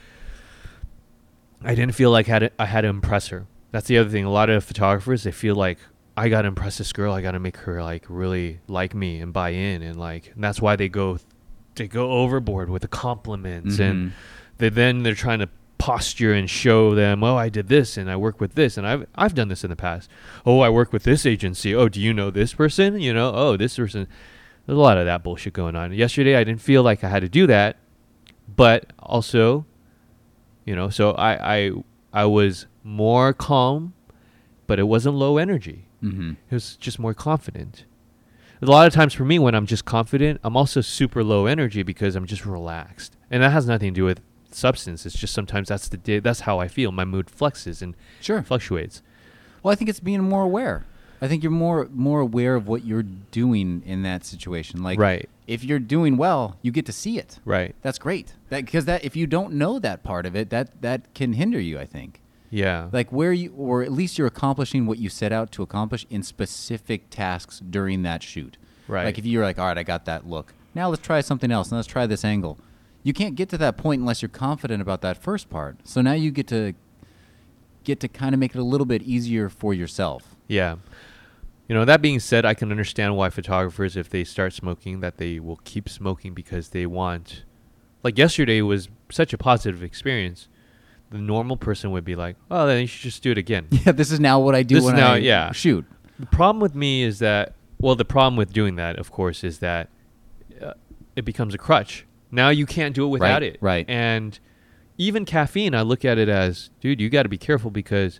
I didn't feel like I had to, I had to impress her. That's the other thing. A lot of photographers, they feel like I got to impress this girl. I got to make her like really like me and buy in, and like and that's why they go they go overboard with the compliments, Mm-hmm. and they then they're trying to posture and show them, oh, I did this and I work with this, and I've I've done this in the past. Oh, I work with this agency. Oh, do you know this person? You know, oh, this person. There's a lot of that bullshit going on. Yesterday, I didn't feel like I had to do that, but also, you know, so I I I was more calm, but it wasn't low energy. Mm-hmm. It was just more confident. A lot of times for me, when I'm just confident, I'm also super low energy because I'm just relaxed, and that has nothing to do with substance. It's just sometimes that's the day. That's how I feel. My mood flexes and Sure. fluctuates. Well, I think it's being more aware. I think you're more more aware of what you're doing in that situation. Like, Right. if you're doing well, you get to see it. Right. That's great. That because that if you don't know that part of it, that that can hinder you. I think. Yeah. Like where you, or at least you're accomplishing what you set out to accomplish in specific tasks during that shoot. Right. Like if you're like, all right, I got that look. Now let's try something else. And let's try this angle. You can't get to that point unless you're confident about that first part. So now you get to get to kind of make it a little bit easier for yourself. Yeah. You know, that being said, I can understand why photographers, if they start smoking, that they will keep smoking because they want. Like yesterday was such a positive experience. The normal person would be like, oh, then you should just do it again. Yeah, this is now what I do This is when now- I yeah. shoot. The problem with me is that, well, the problem with doing that, of course, is that uh, it becomes a crutch. Now you can't do it without Right, it. right. And even caffeine, I look at it as, dude, you got to be careful because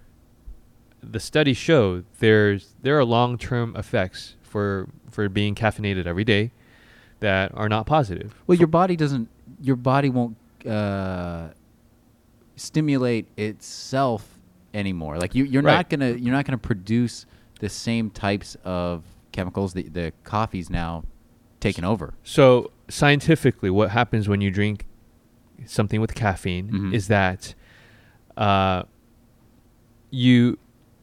the studies show there's there are long-term effects for for being caffeinated every day that are not positive. Well, your body doesn't. Your body won't uh, stimulate itself anymore. Like you, you're Right. not gonna. You're not gonna produce the same types of chemicals. The the coffee's now taken over. So scientifically, what happens when you drink something with caffeine Mhm. is that uh, you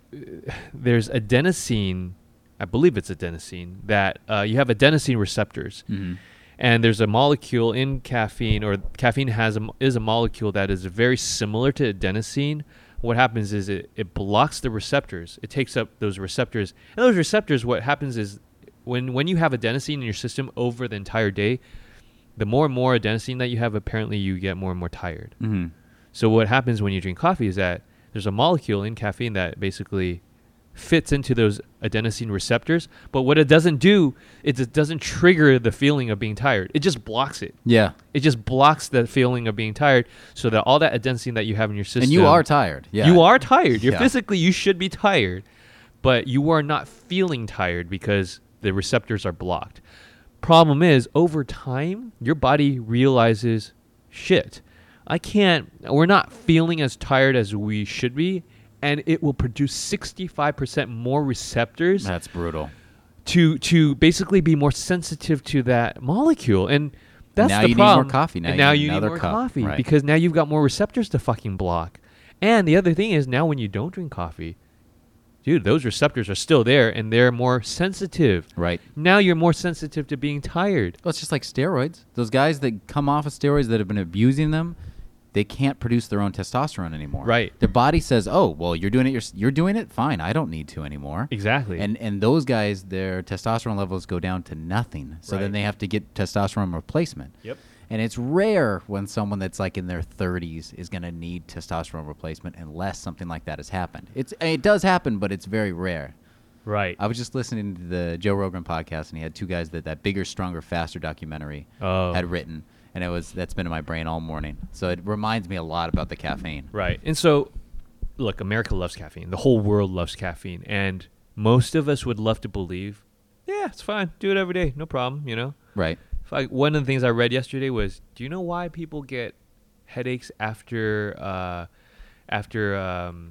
there's adenosine, I believe it's adenosine, that uh, you have adenosine receptors, Mm-hmm. and there's a molecule in caffeine, or caffeine has a, is a molecule that is very similar to adenosine. What happens is it, it blocks the receptors. It takes up those receptors, and those receptors, what happens is when when you have adenosine in your system over the entire day, the more and more adenosine that you have, apparently you get more and more tired. Mm-hmm. So what happens when you drink coffee is that there's a molecule in caffeine that basically fits into those adenosine receptors, but what it doesn't do is it doesn't trigger the feeling of being tired. It just blocks it. Yeah, It just blocks the feeling of being tired, so that all that adenosine that you have in your system, and you are tired. Yeah, you are tired. You're Yeah. physically, you should be tired, but you are not feeling tired because the receptors are blocked. Problem is, over time, your body realizes, shit, I can't, we're not feeling as tired as we should be, and it will produce sixty-five percent more receptors That's brutal. to to basically be more sensitive to that molecule. And that's Now the you need more problem. coffee. Now and you now need you need another more cup. coffee Right. because now you've got more receptors to fucking block. And the other thing is, now when you don't drink coffee, dude, those receptors are still there and they're more sensitive. Right. Now you're more sensitive to being tired. Well, it's just like steroids. Those guys that come off of steroids that have been abusing them, they can't produce their own testosterone anymore. Right. Their body says, "Oh, well, you're doing it. You're, you're doing it. Fine. I don't need to anymore." Exactly. And and those guys, their testosterone levels go down to nothing. So Right. then they have to get testosterone replacement. Yep. And it's rare when someone that's like in their thirties is going to need testosterone replacement unless something like that has happened. It's it does happen, but it's very rare. Right. I was just listening to the Joe Rogan podcast, and he had two guys that that Bigger, Stronger, Faster documentary Oh. had written, and it was that's been in my brain all morning. So it reminds me a lot about the caffeine. Right. And so, look, America loves caffeine. The whole world loves caffeine. And most of us would love to believe, yeah, it's fine. Do it every day. No problem, you know? Right. If I, one of the things I read yesterday was, do you know why people get headaches after uh, after um,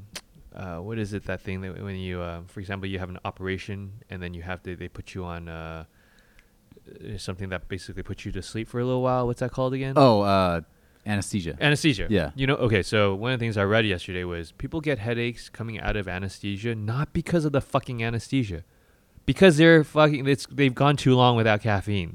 uh, what is it that thing that when you, uh, for example, you have an operation and then you have to they put you on uh, uh, something that basically puts you to sleep for a little while. What's that called again? Oh, uh, anesthesia. Anesthesia. Yeah. You know, okay, so one of the things I read yesterday was people get headaches coming out of anesthesia not because of the fucking anesthesia. Because they're fucking it's they've gone too long without caffeine.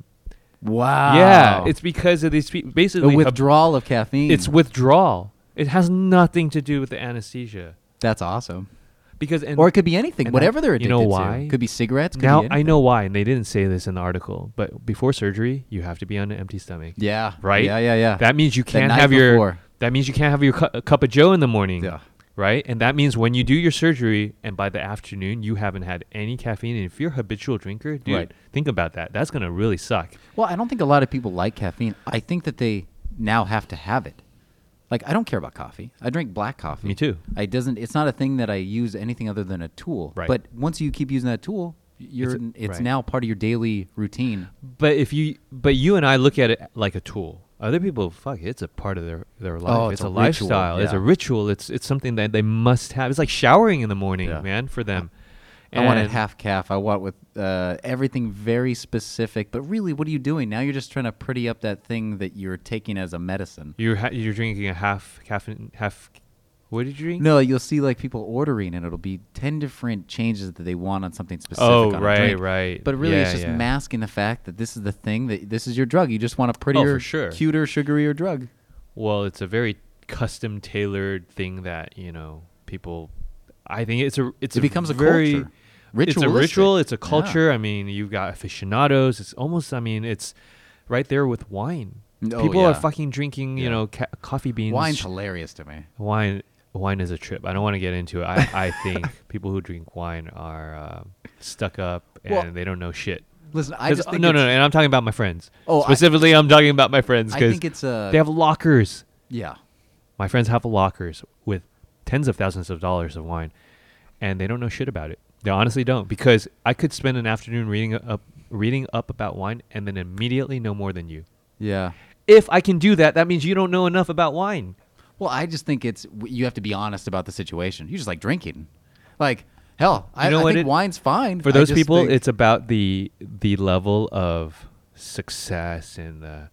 Wow. Yeah, it's because of these pe- basically the withdrawal of caffeine. It's withdrawal. It has nothing to do with the anesthesia. That's awesome. Because and Or it could be anything, and whatever that- they're you addicted know why? to. Could be cigarettes. Could now be I know why, and they didn't say this in the article, but before surgery, you have to be on an empty stomach. Yeah. Right? Yeah, yeah, yeah. That means you The can't night have your. before. That means you can't have your cu- a cup of Joe in the morning. Yeah. Right? And that means when you do your surgery and by the afternoon you haven't had any caffeine, and if you're a habitual drinker, dude, Right. think about that. That's going to really suck. Well, I don't think a lot of people like caffeine. I think that they now have to have it. Like, I don't care about coffee. I drink black coffee. Me too. I doesn't. It's not a thing that I use anything other than a tool. Right. But once you keep using that tool, you're It's it's, a- right. now part of your daily routine. But if you but you and I look at it like a tool. Other people, fuck, it's a part of their, their life. Oh, it's, it's a, a ritual, lifestyle. It's a yeah. ritual. It's it's something that they must have. It's like showering in the morning, Yeah. man, for them. I want it And- half calf. I want with uh, everything very specific. But really, what are you doing? Now you're just trying to pretty up that thing that you're taking as a medicine. You're ha- you're drinking a half caffeine half. What did you drink? No, you'll see like people ordering, and it'll be ten different changes that they want on something specific. Oh, on a right, drink. right. But really, it's Yeah, just yeah. masking the fact that this is the thing that this is your drug. You just want a Oh, prettier, for sure. cuter, sugarier drug. Well, it's a very custom tailored thing that you know people. I think it's a it's It a becomes a very, culture. It's a Ritualistic. ritual. It's a Yeah. culture. I mean, you've got aficionados. It's almost. I mean, it's right there with wine. Oh, People yeah. are fucking drinking. You Yeah. know, ca- coffee beans. Wine's hilarious to me. wine. Wine is a trip. I don't want to get into it. I, I think people who drink wine are uh, stuck up and Well, they don't know shit. Listen, I 'Cause- just think no, no, it's- no, and I'm talking about my friends. Oh, I- specifically, I, am talking about my friends I because think it's a they have lockers. yeah. My friends have lockers with tens of thousands of dollars of wine, and they don't know shit about it. They honestly don't, because I could spend an afternoon reading up, reading up about wine, and then immediately know more than you. Yeah. If I can do that, that means you don't know enough about wine. Well, I just think it's w- you have to be honest about the situation. You just like drinking, like hell. I, know I what think it- wine's fine For I those just people, think- it's about the the level of success and the,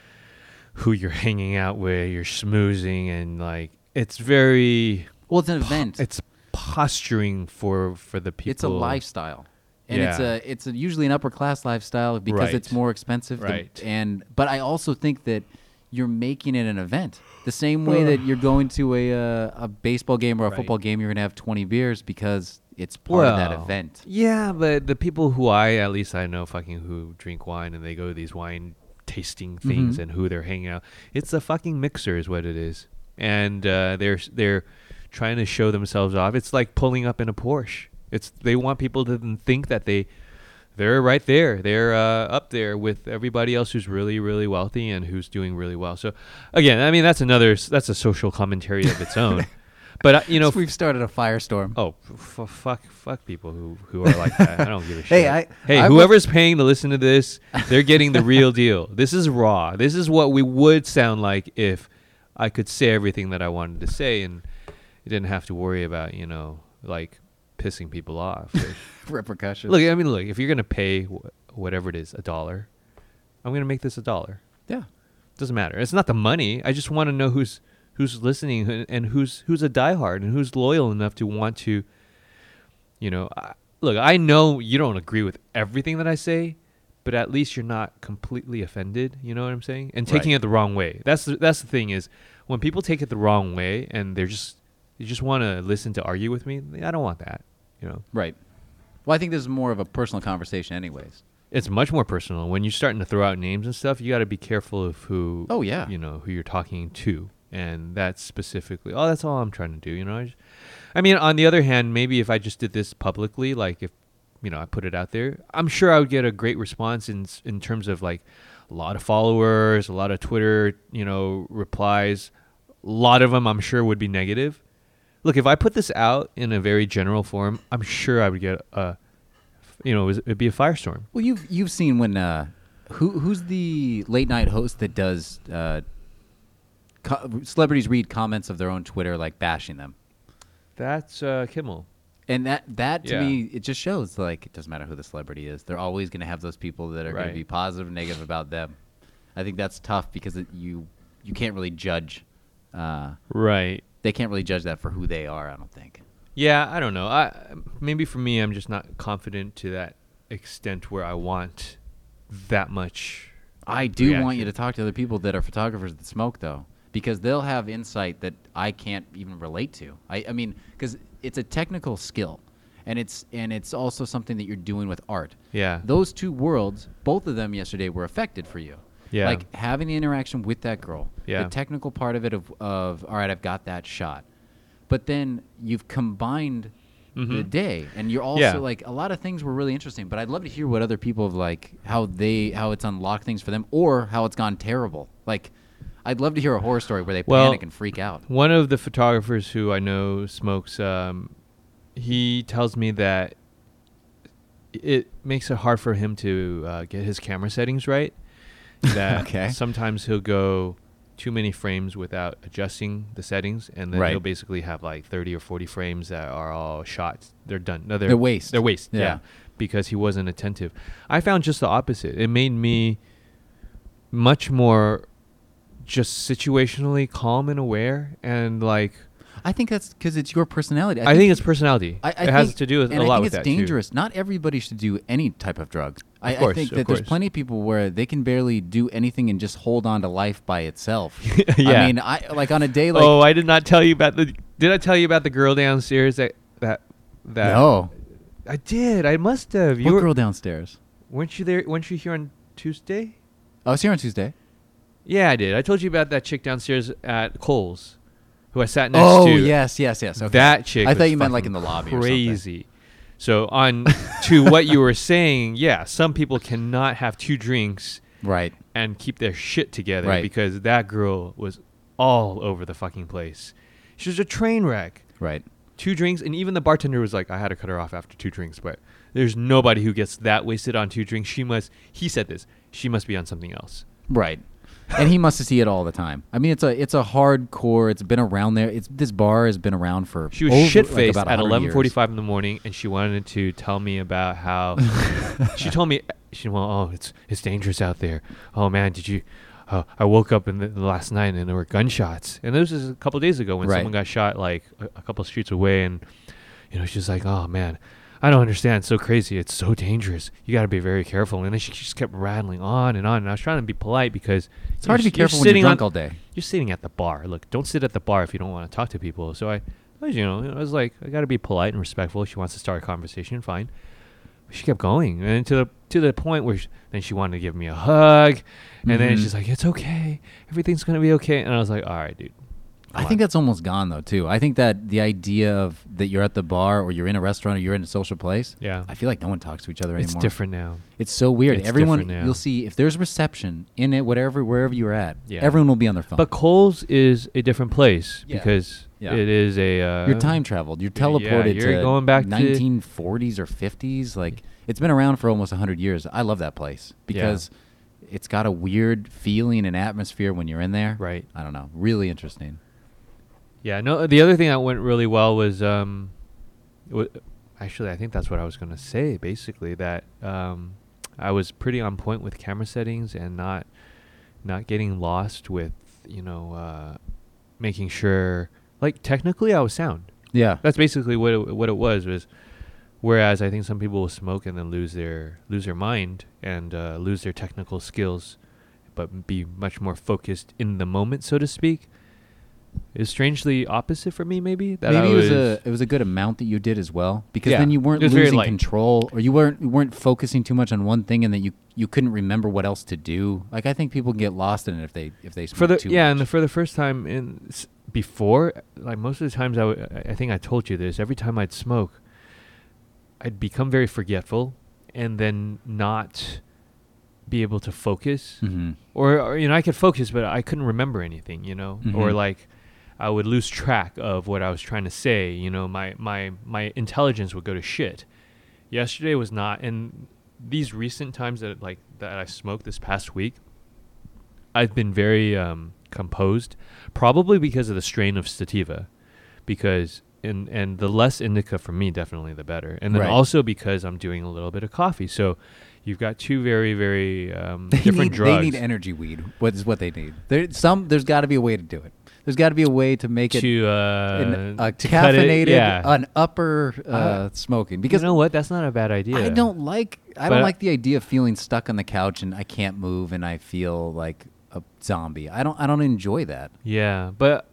who you're hanging out with, you're schmoozing, and like it's very well, it's an event. it's posturing for for the people. It's a lifestyle, and it's Yeah. a it's a usually an upper class lifestyle because Right. it's more expensive. The- Right. and but I also think that you're making it an event. The same way that you're going to a uh, a baseball game or a Right. football game, you're gonna have twenty bears because it's part of that Well, event. Yeah, but the people who I at least I know fucking who drink wine and they go to these wine tasting things Mhm. and who they're hanging out. It's a fucking mixer is what it is. And uh, they're they're trying to show themselves off. It's like pulling up in a Porsche. It's they want people to then think that they they're right there. They're uh, up there with everybody else who's really really wealthy and who's doing really well. So again, I mean that's another s- that's a social commentary of its own. But uh, you know, So we've started a firestorm. Oh, f- f- fuck, fuck people who, who are like that. I don't give a shit. Hey, I- hey, I was- whoever's paying to listen to this, they're getting the real deal. This is raw. This is what we would sound like if I could say everything that I wanted to say and I didn't have to worry about, you know, like pissing people off. Repercussions. Look, I mean, look, if you're going to pay wh- whatever it is, a dollar, I'm going to make this a dollar. yeah. Doesn't matter. It's not the money. I just want to know who's who's listening and, and who's who's a diehard and who's loyal enough to want to, you know, I, look. I know you don't agree with everything that I say, but at least you're not completely offended. You know what I'm saying? And taking Right. it the wrong way. That's the, that's the thing is when people take it the wrong way and they're just they just want to listen to argue with me. I don't want that. You know, Right. Well, I think this is more of a personal conversation, anyways. it's much more personal. When you're starting to throw out names and stuff, you got to be careful of who. Oh, yeah. You know who you're talking to, and that's specifically. Oh, that's all I'm trying to do. You know, I, just, I mean, on the other hand, maybe if I just did this publicly, like if you know I put it out there, I'm sure I would get a great response in s- in terms of like a lot of followers, a lot of Twitter, you know, replies. A lot of them, I'm sure, would be negative. Look, if I put this out in a very general form, I'm sure I would get a, you know, it was- it'd be a firestorm. Well, you've you've seen when uh, who who's the late night host that does uh, co- celebrities read comments of their own Twitter like bashing them. That's uh, Kimmel. And that that to Yeah. me, it just shows like it doesn't matter who the celebrity is. They're always going to have those people that are going Right. to be positive and negative about them. I think that's tough because it, you you can't really judge. Uh, Right. they can't really judge that for who they are. I don't think. Yeah, I don't know. I maybe for me, I'm just not confident to that extent where I want that much. I do want reaction. you to talk to other people that are photographers that smoke, though, because they'll have insight that I can't even relate to. I, I mean, because it's a technical skill, and it's and it's also something that you're doing with art. Yeah. Those two worlds, both of them yesterday, were affected for you. Yeah. Like having the interaction with that girl, Yeah. the technical part of it of, of all right, I've got that shot, but then you've combined the Mhm. day, and you're also Yeah. like a lot of things were really interesting. But I'd love to hear what other people have like how they how it's unlocked things for them or how it's gone terrible. Like I'd love to hear a horror story where they Well, panic and freak out. One of the photographers who I know smokes, um, he tells me that it makes it hard for him to uh, get his camera settings right. That Okay. sometimes he'll go too many frames without adjusting the settings, and then Right. he'll basically have like thirty or forty frames that are all shots. They're done. No, they're, They're waste. They're waste. Yeah. Yeah. Because he wasn't attentive. I found just the opposite. It made me much more just situationally calm and aware, and like I think that's because it's your personality. I, think, it's personality. I, I it has think- to do with and a I lot think with it's that too. dangerous. Not everybody should do any type of drug. I, Of course, I think of that there's course. plenty of people where they can barely do anything and just hold on to life by itself. Yeah. I mean, I like on a day like oh, I did not tell you about the. Did I tell you about the girl downstairs that that that? no, I did. I must have. You what were, girl downstairs? weren't you there? Weren't you here on Tuesday? I was here on Tuesday. Yeah, I did. I told you about that chick downstairs at Kohl's, who I sat next Oh to. yes, yes, yes. Okay. That chick. I thought was you meant like fucking in the lobby or something. Crazy. So on to what you were saying, yeah, some people cannot have two drinks Right. and keep their shit together Right. because that girl was all over the fucking place. She was a train wreck. Right. Two drinks, and even the bartender was like, I had to cut her off after two drinks, but there's nobody who gets that wasted on two drinks. She must, he said this, she must be on something else. Right. And he must see it all the time. I mean, it's a it's a hardcore. It's been around there. It's this bar has been around for. She was over, shit like, faced about at one hundred eleven years. forty-five in the morning, and she wanted to tell me about how she told me she well, oh, it's it's dangerous out there. Oh man, did you? Uh, I woke up in the, the last night and there were gunshots, and this was a couple days ago when Right. someone got shot like a, a couple streets away, and you know she's like, oh man, I don't understand. It's so crazy. It's so dangerous. You got to be very careful. And then she just kept rattling on and on. And I was trying to be polite because It's hard to be you're careful when you're sitting drunk on- all day. You're sitting at the bar. Look, don't sit at the bar if you don't want to talk to people. So I, I was, you know, I was like, I got to be polite and respectful. She wants to start a conversation, fine. She kept going, and to the to the point where she, then she wanted to give me a hug, and then Mhm. she's like, "It's okay, everything's gonna be okay." And I was like, "All right, dude." I come think on." that's almost gone though too. I think that the idea of that you're at the bar or you're in a restaurant or you're in a social place. Yeah. I feel like no one talks to each other It's anymore. different now. It's so weird. It's Everyone different now. you'll see if there's reception in it, whatever wherever you're at. Yeah. Everyone will be on their phone. But Kohl's is a different place Yeah. because Yeah. it is a. Uh, you're time traveled. You're yeah, teleported you're to going back to- nineteen forties or fifties. Like it's been around for almost one hundred years. I love that place because it's got a weird feeling and atmosphere when you're in there. Right. I don't know. Really interesting. Yeah. No. The other thing that went really well was um, w- actually I think that's what I was gonna say. Basically, that um, I was pretty on point with camera settings and not not getting lost with you know uh, making sure like technically I was sound. Yeah. That's basically what it, what it was was. Whereas I think some people will smoke and then lose their lose their mind and uh, lose their technical skills, but be much more focused in the moment, so to speak. It's strangely opposite for me, maybe. That Maybe I it was a it was a good amount that you did as well because Yeah. then you weren't It was very losing light. control or you weren't you weren't focusing too much on one thing and that you you couldn't remember what else to do. Like I think people can get lost in it if they if they smoke for the too yeah, much. and the, for the first time in s- before, like most of the times I, w- I I think I told you this. Every time I'd smoke, I'd become very forgetful, and then not be able to focus. Mhm. or, or you know I could focus but I couldn't remember anything, you know or Mhm. like I would lose track of what I was trying to say, you know my my my intelligence would go to shit. Yesterday was not, and these recent times that like that I smoked this past week, I've been very um composed, probably because of the strain of sativa, because and and the less indica for me, definitely the better. And then Right. also because I'm doing a little bit of coffee, so you've got two very very um, They different need, drugs. They need energy weed. What is what they need? There, some there's got to be a way to do it. There's got to be a way to make it to uh, an, a to cut it, caffeinated, yeah. an upper uh, Uh, smoking. Because Because you know what, that's not a bad idea. I don't like I But don't I- like the idea of feeling stuck on the couch and I can't move and I feel like a zombie. I don't I don't enjoy that. Yeah, but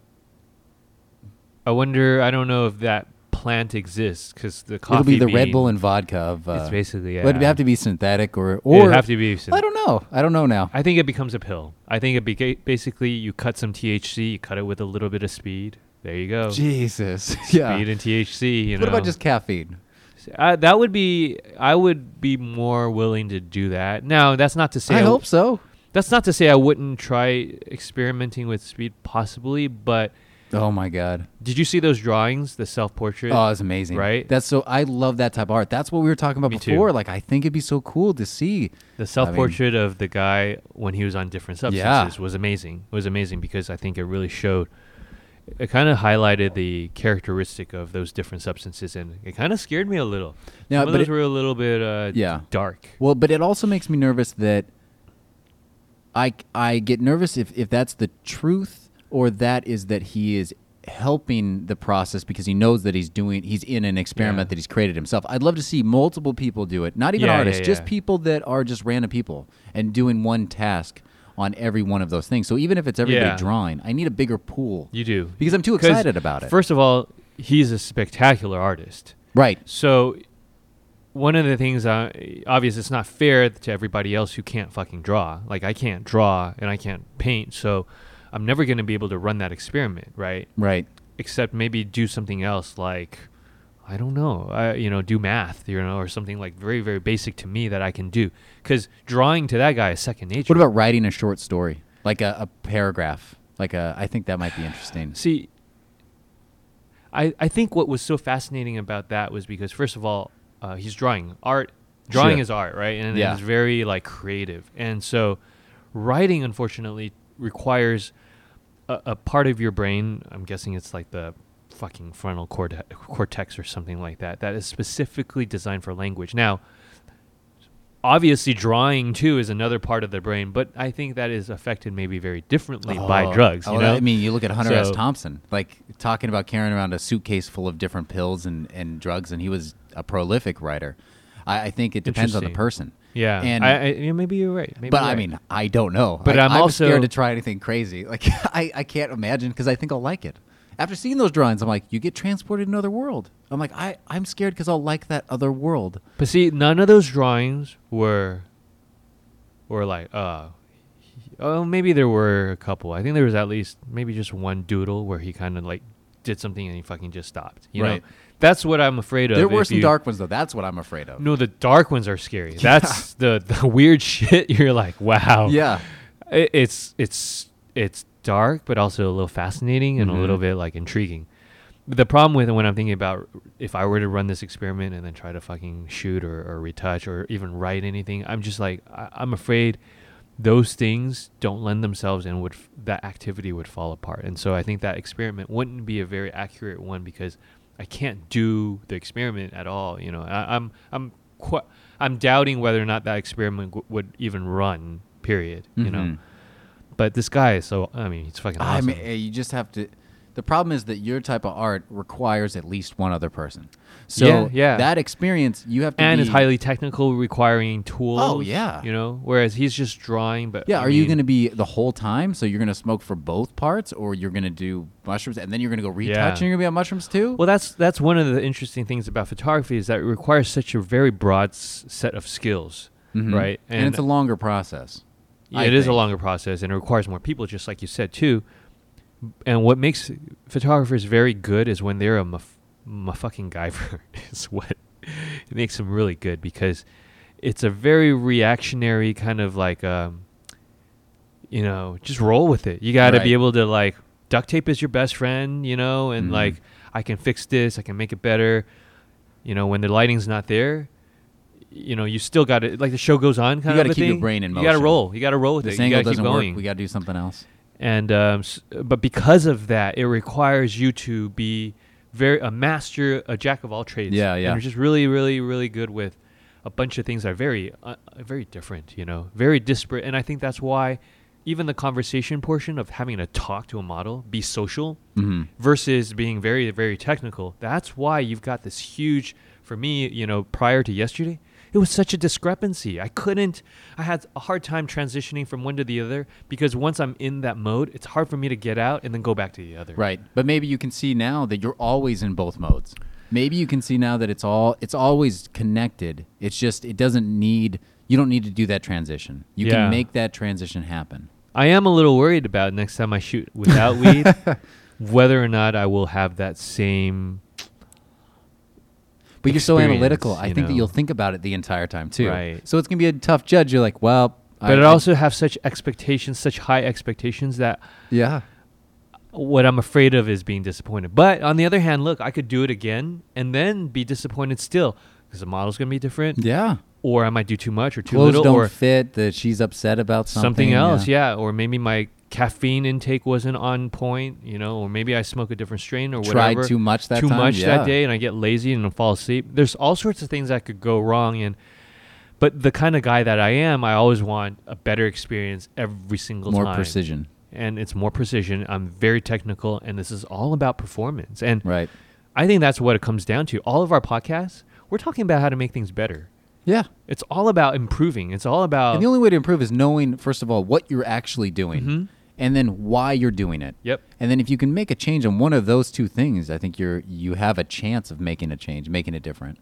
I wonder. I don't know if that plant exists because the coffee. It'll be the Red bean- Bull and vodka of. Uh, It's basically yeah. Would it have to be synthetic or or It'd have to be. I don't know. I don't know now. I think it becomes a pill. I think it beca- basically you cut some T H C, you cut it with a little bit of speed. There you go. Jesus. Yeah. Speed and T H C. You What know. about just caffeine? Uh, that would be. I would be more willing to do that. Now, that's not to say. I w- hope so. That's not to say I wouldn't try experimenting with speed, possibly. But Oh my god. did you see those drawings? The self-portrait. Oh, it's amazing. Right? That's so I love that type of art. That's what we were talking about Me too. before. Like I think it'd be so cool to see. The self-portrait of the guy when he was on different substances Yeah. was amazing. It was amazing because I think it really showed. It kind of highlighted the characteristic of those different substances, and it kind of scared me a little. Yeah, Some of but those it- were a little bit uh, Yeah. dark. Well, but it also makes me nervous that I I get nervous if if that's the truth or that is that he is helping the process because he knows that he's doing he's in an experiment Yeah. that he's created himself. I'd love to see multiple people do it, not even Yeah, yeah, artists, just yeah. people that are just random people and doing one task on every one of those things. So even if it's everybody Yeah. drawing, I need a bigger pool You do. because I'm too 'Cause excited about it. First of all, he's a spectacular artist. right. So one of the things, uh, obviously, it's not fair to everybody else who can't fucking draw. Like, I can't draw and I can't paint, so I'm never going to be able to run that experiment, right? Right. Except maybe do something else like, I don't know, I, you know, do math, you know, or something like very, very basic to me that I can do. Because drawing to that guy is second nature. What about writing a short story, like a, a paragraph? Like a, I think that might be interesting. See, I, I think what was so fascinating about that was because, first of all, uh, he's drawing art. Drawing Sure. is art, right? And Yeah. it's very like creative. And so, writing, unfortunately, requires a, a part of your brain. I'm guessing it's like the fucking frontal corte- cortex or something like that. That is specifically designed for language. Now, obviously, drawing too is another part of the brain, but I think that is affected maybe very differently by Oh, drugs. oh, You know, I mean, you look at Hunter S. So- Thompson, like talking about carrying around a suitcase full of different pills and, and drugs, and he was a prolific writer. I, I think it depends on the Interesting. person. yeah. and- I, I, yeah, maybe you're right. Maybe But you're I right. mean, I don't know. But I, I'm I'm also- scared to try anything crazy. Like I, I can't imagine because I think I'll like it. After seeing those drawings, I'm like, you get transported to another world. I'm like, I, I'm scared because I'll like that other world. But see, none of those drawings were were like, uh, he- oh, maybe there were a couple. I think there was at least maybe just one doodle where he kind of like did something and he fucking just stopped. You Right. know, that's what I'm afraid of. There were if some you- dark ones though. That's what I'm afraid of. No, the dark ones are scary. That's the the weird shit. You're like, wow. Yeah. It, it's it's it's dark, but also a little fascinating and Mhm. a little bit like intriguing. The problem with it when I'm thinking about if I were to run this experiment and then try to fucking shoot or, or retouch or even write anything, I'm just like I, I'm afraid those things don't lend themselves and would f- that activity would fall apart. And so I think that experiment wouldn't be a very accurate one because I can't do the experiment at all. You know, I, I'm I'm qu- I'm doubting whether or not that experiment w- would even run. Period. You know. Mhm. But this guy is so, I mean, he's fucking I awesome. mean, eh, you just have to. The problem is that your type of art requires at least one other person. So Yeah, yeah. that experience, you have to. and be, is highly technical, requiring tools. Oh, yeah. You know, whereas he's just drawing, but. Yeah, I are you mean, going to be the whole time? So you're going to smoke for both parts, or you're going to do mushrooms, and then you're going to go retouch, Yeah. and you're going to be on mushrooms too? Well, that's that's one of the interesting things about photography is that it requires such a very broad s- set of skills, Mhm. right? And, it's a longer process. Yeah, I it is a think. longer process and it requires more people, just like you said too. And what makes photographers very good is when they're a maf- fucking guyver. Is what it makes them really good because it's a very reactionary kind of like, um, you know, just roll with it. You got to Right. be able to like duct tape is your best friend, you know, and Mhm. like I can fix this, I can make it better. You know, when the lighting's not there. You know, you still got to like the show goes on. Kind You got gotta to keep your brain in You got to motion. roll. You got to roll with This it. You angle got to keep doesn't going. work. We got to do something else. And um, s- but because of that, it requires you to be very a master, a jack of all trades. Yeah, yeah. And just really, really, really good with a bunch of things that are very, uh, very different. You know, very disparate. And I think that's why even the conversation portion of having to talk to a model, be social, Mm-hmm. versus being very, very technical. That's why you've got this huge. For me, you know, prior to yesterday, it was such a discrepancy. I couldn't, I had a hard time transitioning from one to the other because once I'm in that mode, it's hard for me to get out and then go back to the other. Right. But maybe you can see now that you're always in both modes. Maybe you can see now that it's all it's always connected. It's just it doesn't need you don't need to do that transition. You Yeah. can make that transition happen. I am a little worried about next time I shoot without weed, whether or not I will have that same. But you're so experience, analytical. I you think that know. you'll think about it the entire time too. Right. So it's gonna be a tough judge. You're like, well, But I, I also have such expectations, such high expectations that yeah. what I'm afraid of is being disappointed. But on the other hand, look, I could do it again and then be disappointed still because the model's going to be different. Yeah. Or I might do too much or too Clothes little don't or fit. That she's upset about something. something else. Yeah. Or maybe my caffeine intake wasn't on point, you know, or maybe I smoke a different strain or whatever. Tried too much that too time. much yeah. that day and I get lazy and fall asleep. There's all sorts of things that could go wrong. And but the kind of guy that I am, I always want a better experience every single More time. precision. And it's more precision. I'm very technical, and this is all about performance. And Right. I think that's what it comes down to. All of our podcasts, we're talking about how to make things better. Yeah. It's all about improving. It's all about. And the only way to improve is knowing, first of all, what you're actually doing, Mhm. and then why you're doing it. Yep. And then if you can make a change on one of those two things, I think you're you have a chance of making a change, making it different.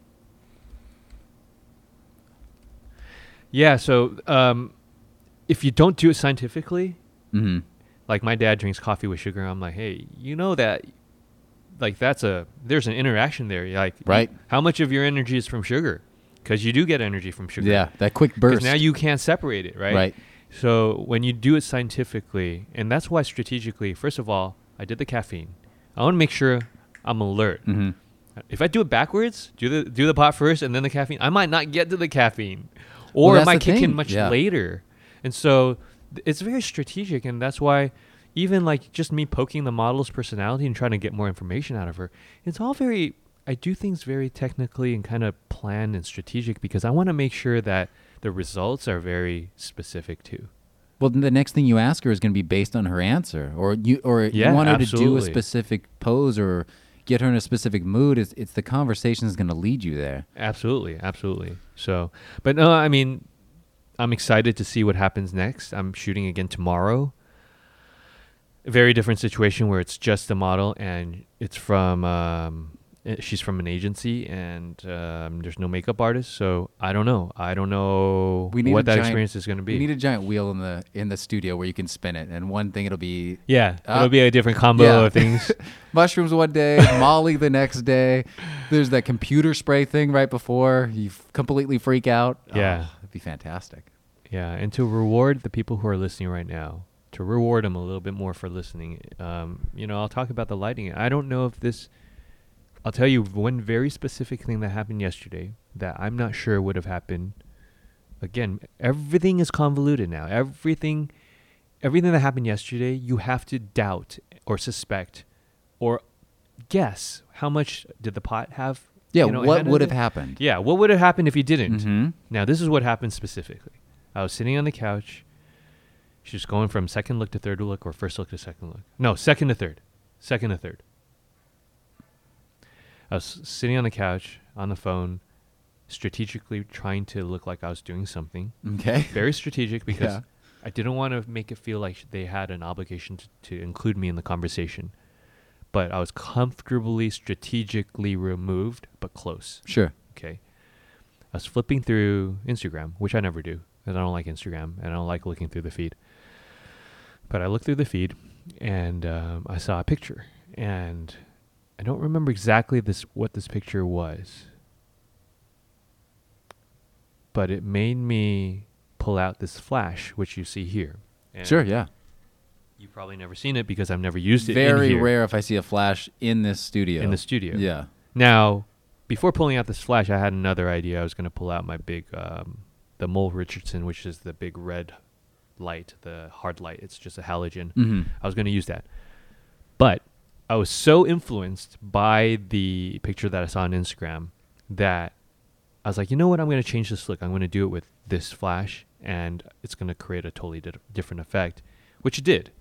Yeah. So um, if you don't do it scientifically, Mm-hmm. like my dad drinks coffee with sugar, I'm like, hey, you know that, like that's a there's an interaction there. Like, Right. how much of your energy is from sugar? Because you do get energy from sugar. Yeah, that quick Because burst. now you can't separate it, right? Right. So when you do it scientifically, and that's why strategically, first of all, I did the caffeine. I want to make sure I'm alert. Mm-hmm. If I do it backwards, do the do the pot first and then the caffeine, I might not get to the caffeine, or Well, it that's might the kick in thing. much Yeah. later. And so th- it's very strategic, and that's why even like just me poking the model's personality and trying to get more information out of her, it's all very. I do things very technically and kind of planned and strategic because I want to make sure that the results are very specific too. Well, then the next thing you ask her is going to be based on her answer, or you or Yeah, you want her to do a absolutely. specific pose or get her in a specific mood. It's, it's the conversation is going to lead you there. Absolutely, absolutely. So, but no, I mean, I'm excited to see what happens next. I'm shooting again tomorrow. A very different situation where it's just a model and it's from um, eh, she's from an agency and um, there's no makeup artist. So I don't know. I don't know We need what a that giant- experience is going to be. We need a giant wheel in the in the studio where you can spin it, and one thing it'll be yeah, Uh, it'll be a different combo yeah. of things. mushrooms one day, Molly the next day. There's that computer spray thing right before you f- completely freak out. Yeah. Oh, it'd be fantastic. Yeah, and to reward the people who are listening right now, to reward them a little bit more for listening, um, you know, I'll talk about the lighting. I don't know if this, I'll tell you one very specific thing that happened yesterday that I'm not sure would have happened. Again, everything is convoluted now. Everything, everything that happened yesterday, you have to doubt or suspect or guess how much did the pot have. Yeah, you know, what ahead of would have it? happened? Yeah, what would have happened if he didn't? Mm-hmm. Now, this is what happened specifically. I was sitting on the couch. She was going from second look to third look or first look to second look. No, second to third. Second to third. I was sitting on the couch, on the phone, strategically trying to look like I was doing something. Okay. Very strategic because Yeah. I didn't want to make it feel like they had an obligation to, to include me in the conversation. But I was comfortably, strategically removed, but close. Sure. Okay. I was flipping through Instagram, which I never do, and I don't like Instagram, and I don't like looking through the feed. But I looked through the feed, and um, I saw a picture, and I don't remember exactly this what this picture was, but it made me pull out this flash, which you see here. And Sure. Yeah. You've probably never seen it because I've never used it. in Very here, rare if I see a flash in this studio. in the studio. Yeah. Now, before pulling out this flash, I had another idea. I was going to pull out my big, um, the Mole Richardson, which is the big red light, the hard light. It's just a halogen. Mm-hmm. I was going to use that. But I was so influenced by the picture that I saw on Instagram that I was like, you know what? I'm going to change this look. I'm going to do it with this flash, and it's going to create a totally di- different effect, which it did.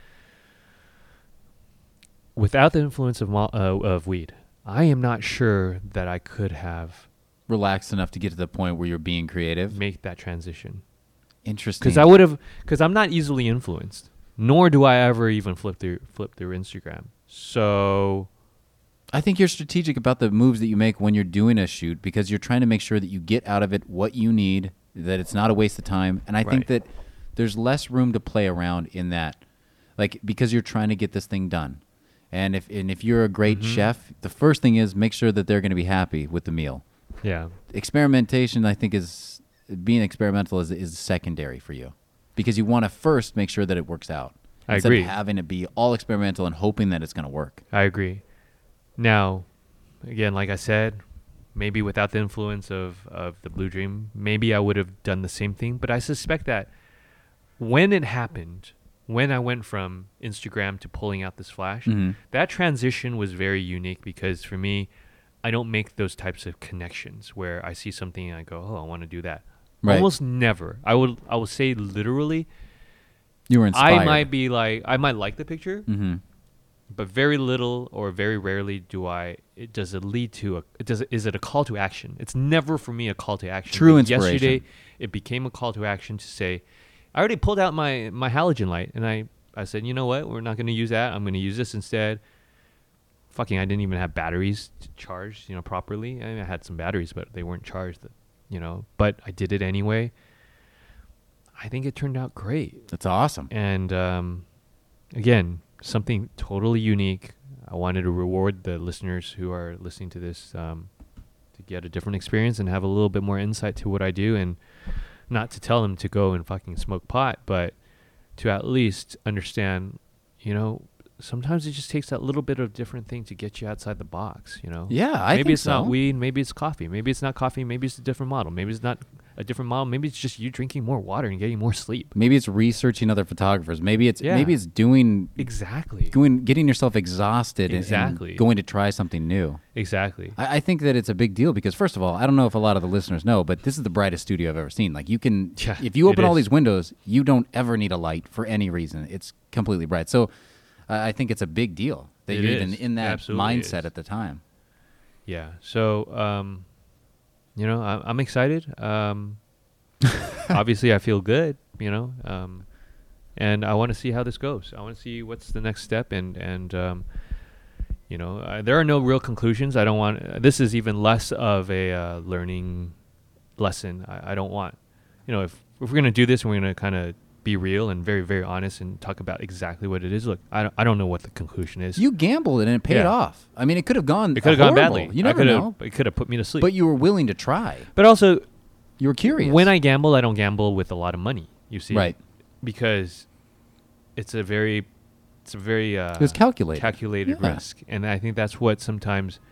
Without the influence of mo- uh, of weed, I am not sure that I could have Relaxed enough to get to the point where you're being creative. made that transition. Interesting. Because I would have, because I'm not easily influenced, nor do I ever even flip through flip through Instagram. So I think you're strategic about the moves that you make when you're doing a shoot because you're trying to make sure that you get out of it what you need, that it's not a waste of time. And I Right. think that there's less room to play around in that, like because you're trying to get this thing done. And if and if you're a great Mhm. chef, the first thing is make sure that they're going to be happy with the meal. yeah, Experimentation, I think, is being experimental is is secondary for you because you want to first make sure that it works out. I instead agree. of having it be all experimental and hoping that it's going to work. I agree. Now, again, like I said, maybe without the influence of, of the Blue Dream, maybe I would have done the same thing. But I suspect that when it happened, when I went from Instagram to pulling out this flash, Mhm. that transition was very unique because for me, I don't make those types of connections where I see something and I go, oh, I want to do that. Right. Almost never. I would I would say literally, You were inspired. I might be like, I might like the picture, Mm-hmm. but very little or very rarely do I. It does it lead to a. It does. Is it a call to action? It's never for me a call to action. True But inspiration. Yesterday, it became a call to action to say, I already pulled out my my halogen light, and I I said, you know what? We're not going to use that. I'm going to use this instead. Fucking, I didn't even have batteries to charge, you know, properly. I, mean, I had some batteries, but they weren't charged, you know. But I did it anyway. I think it turned out great. That's awesome. And um, again, something totally unique. I wanted to reward the listeners who are listening to this um, to get a different experience and have a little bit more insight to what I do, and not to tell them to go and fucking smoke pot, but to at least understand, you know, sometimes it just takes that little bit of different thing to get you outside the box, you know? Yeah, I maybe think it's not so. weed, maybe it's coffee, maybe it's not coffee, maybe it's a different model, maybe it's not a different model, maybe it's just you drinking more water and getting more sleep. Maybe it's researching other photographers. Maybe it's Yeah. maybe it's doing Exactly. going getting yourself exhausted and- Exactly. and going to try something new. Exactly. I, I think that it's a big deal because first of all, I don't know if a lot of the listeners know, but this is the brightest studio I've ever seen. Like you can, Yeah, if you open it all is. these windows, you don't ever need a light for any reason. It's completely bright. So uh, I think it's a big deal that It you're even is. in that Absolutely mindset is. at the time. Yeah. So, um, you know, I, I'm excited. Um, obviously, I feel good. You know, um, and I want to see how this goes. I want to see what's the next step, and and um, you know, uh, there are no real conclusions. I don't want. Uh, this is even less of a uh, learning lesson. I, I don't want. You know, if if we're gonna do this and we're gonna kind of be real and very very honest and talk about exactly what it is. Look, I don't, I don't know what the conclusion is. You gambled and it paid Yeah. off. I mean, it could have gone. It could have gone horrible. badly. You I never coulda- know. It could have put me to sleep. But you were willing to try. But also, You were curious. when I gamble, I don't gamble with a lot of money. You see, Right. Because it's a very, it's a very uh, It was calculated. calculated Yeah. risk, and I think that's what sometimes.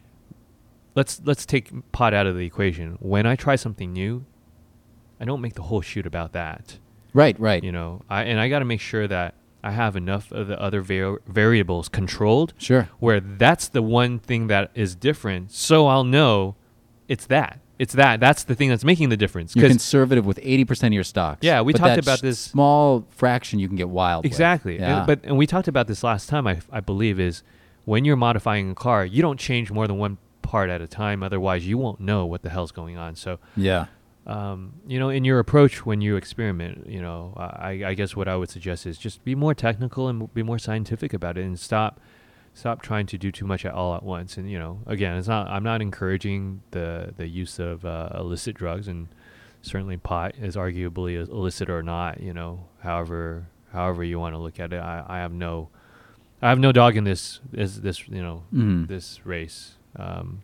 Let's let's take pot out of the equation. When I try something new, I don't make the whole shoot about that. Right, right. You know, I and I got to make sure that I have enough of the other var- variables controlled, Sure. where that's the one thing that is different. So I'll know it's that. It's that. That's the thing that's making the difference. You're 'Cause- conservative with eighty percent of your stocks. Yeah, we But talked that about sh- this- small fraction you can get wild with. Exactly. Yeah. And, but and we talked about this last time. I I believe is when you're modifying a car, you don't change more than one part at a time. Otherwise, you won't know what the hell's going on. So, yeah. um, you know, in your approach when you experiment, you know, I I guess what I would suggest is just be more technical and be more scientific about it, and stop stop trying to do too much at all at once. And you know, again, it's not. I'm not encouraging the the use of uh, illicit drugs, and certainly pot is arguably illicit or not. You know, however however you want to look at it, I, I have no I have no dog in this is this you know Mhm. this race. Um,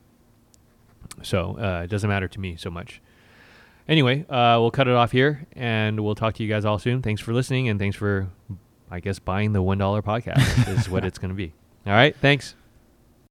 so uh, it doesn't matter to me so much. Anyway, uh, we'll cut it off here, and we'll talk to you guys all soon. Thanks for listening, and thanks for, I guess, buying the one dollar podcast is what it's going to be. All right, thanks.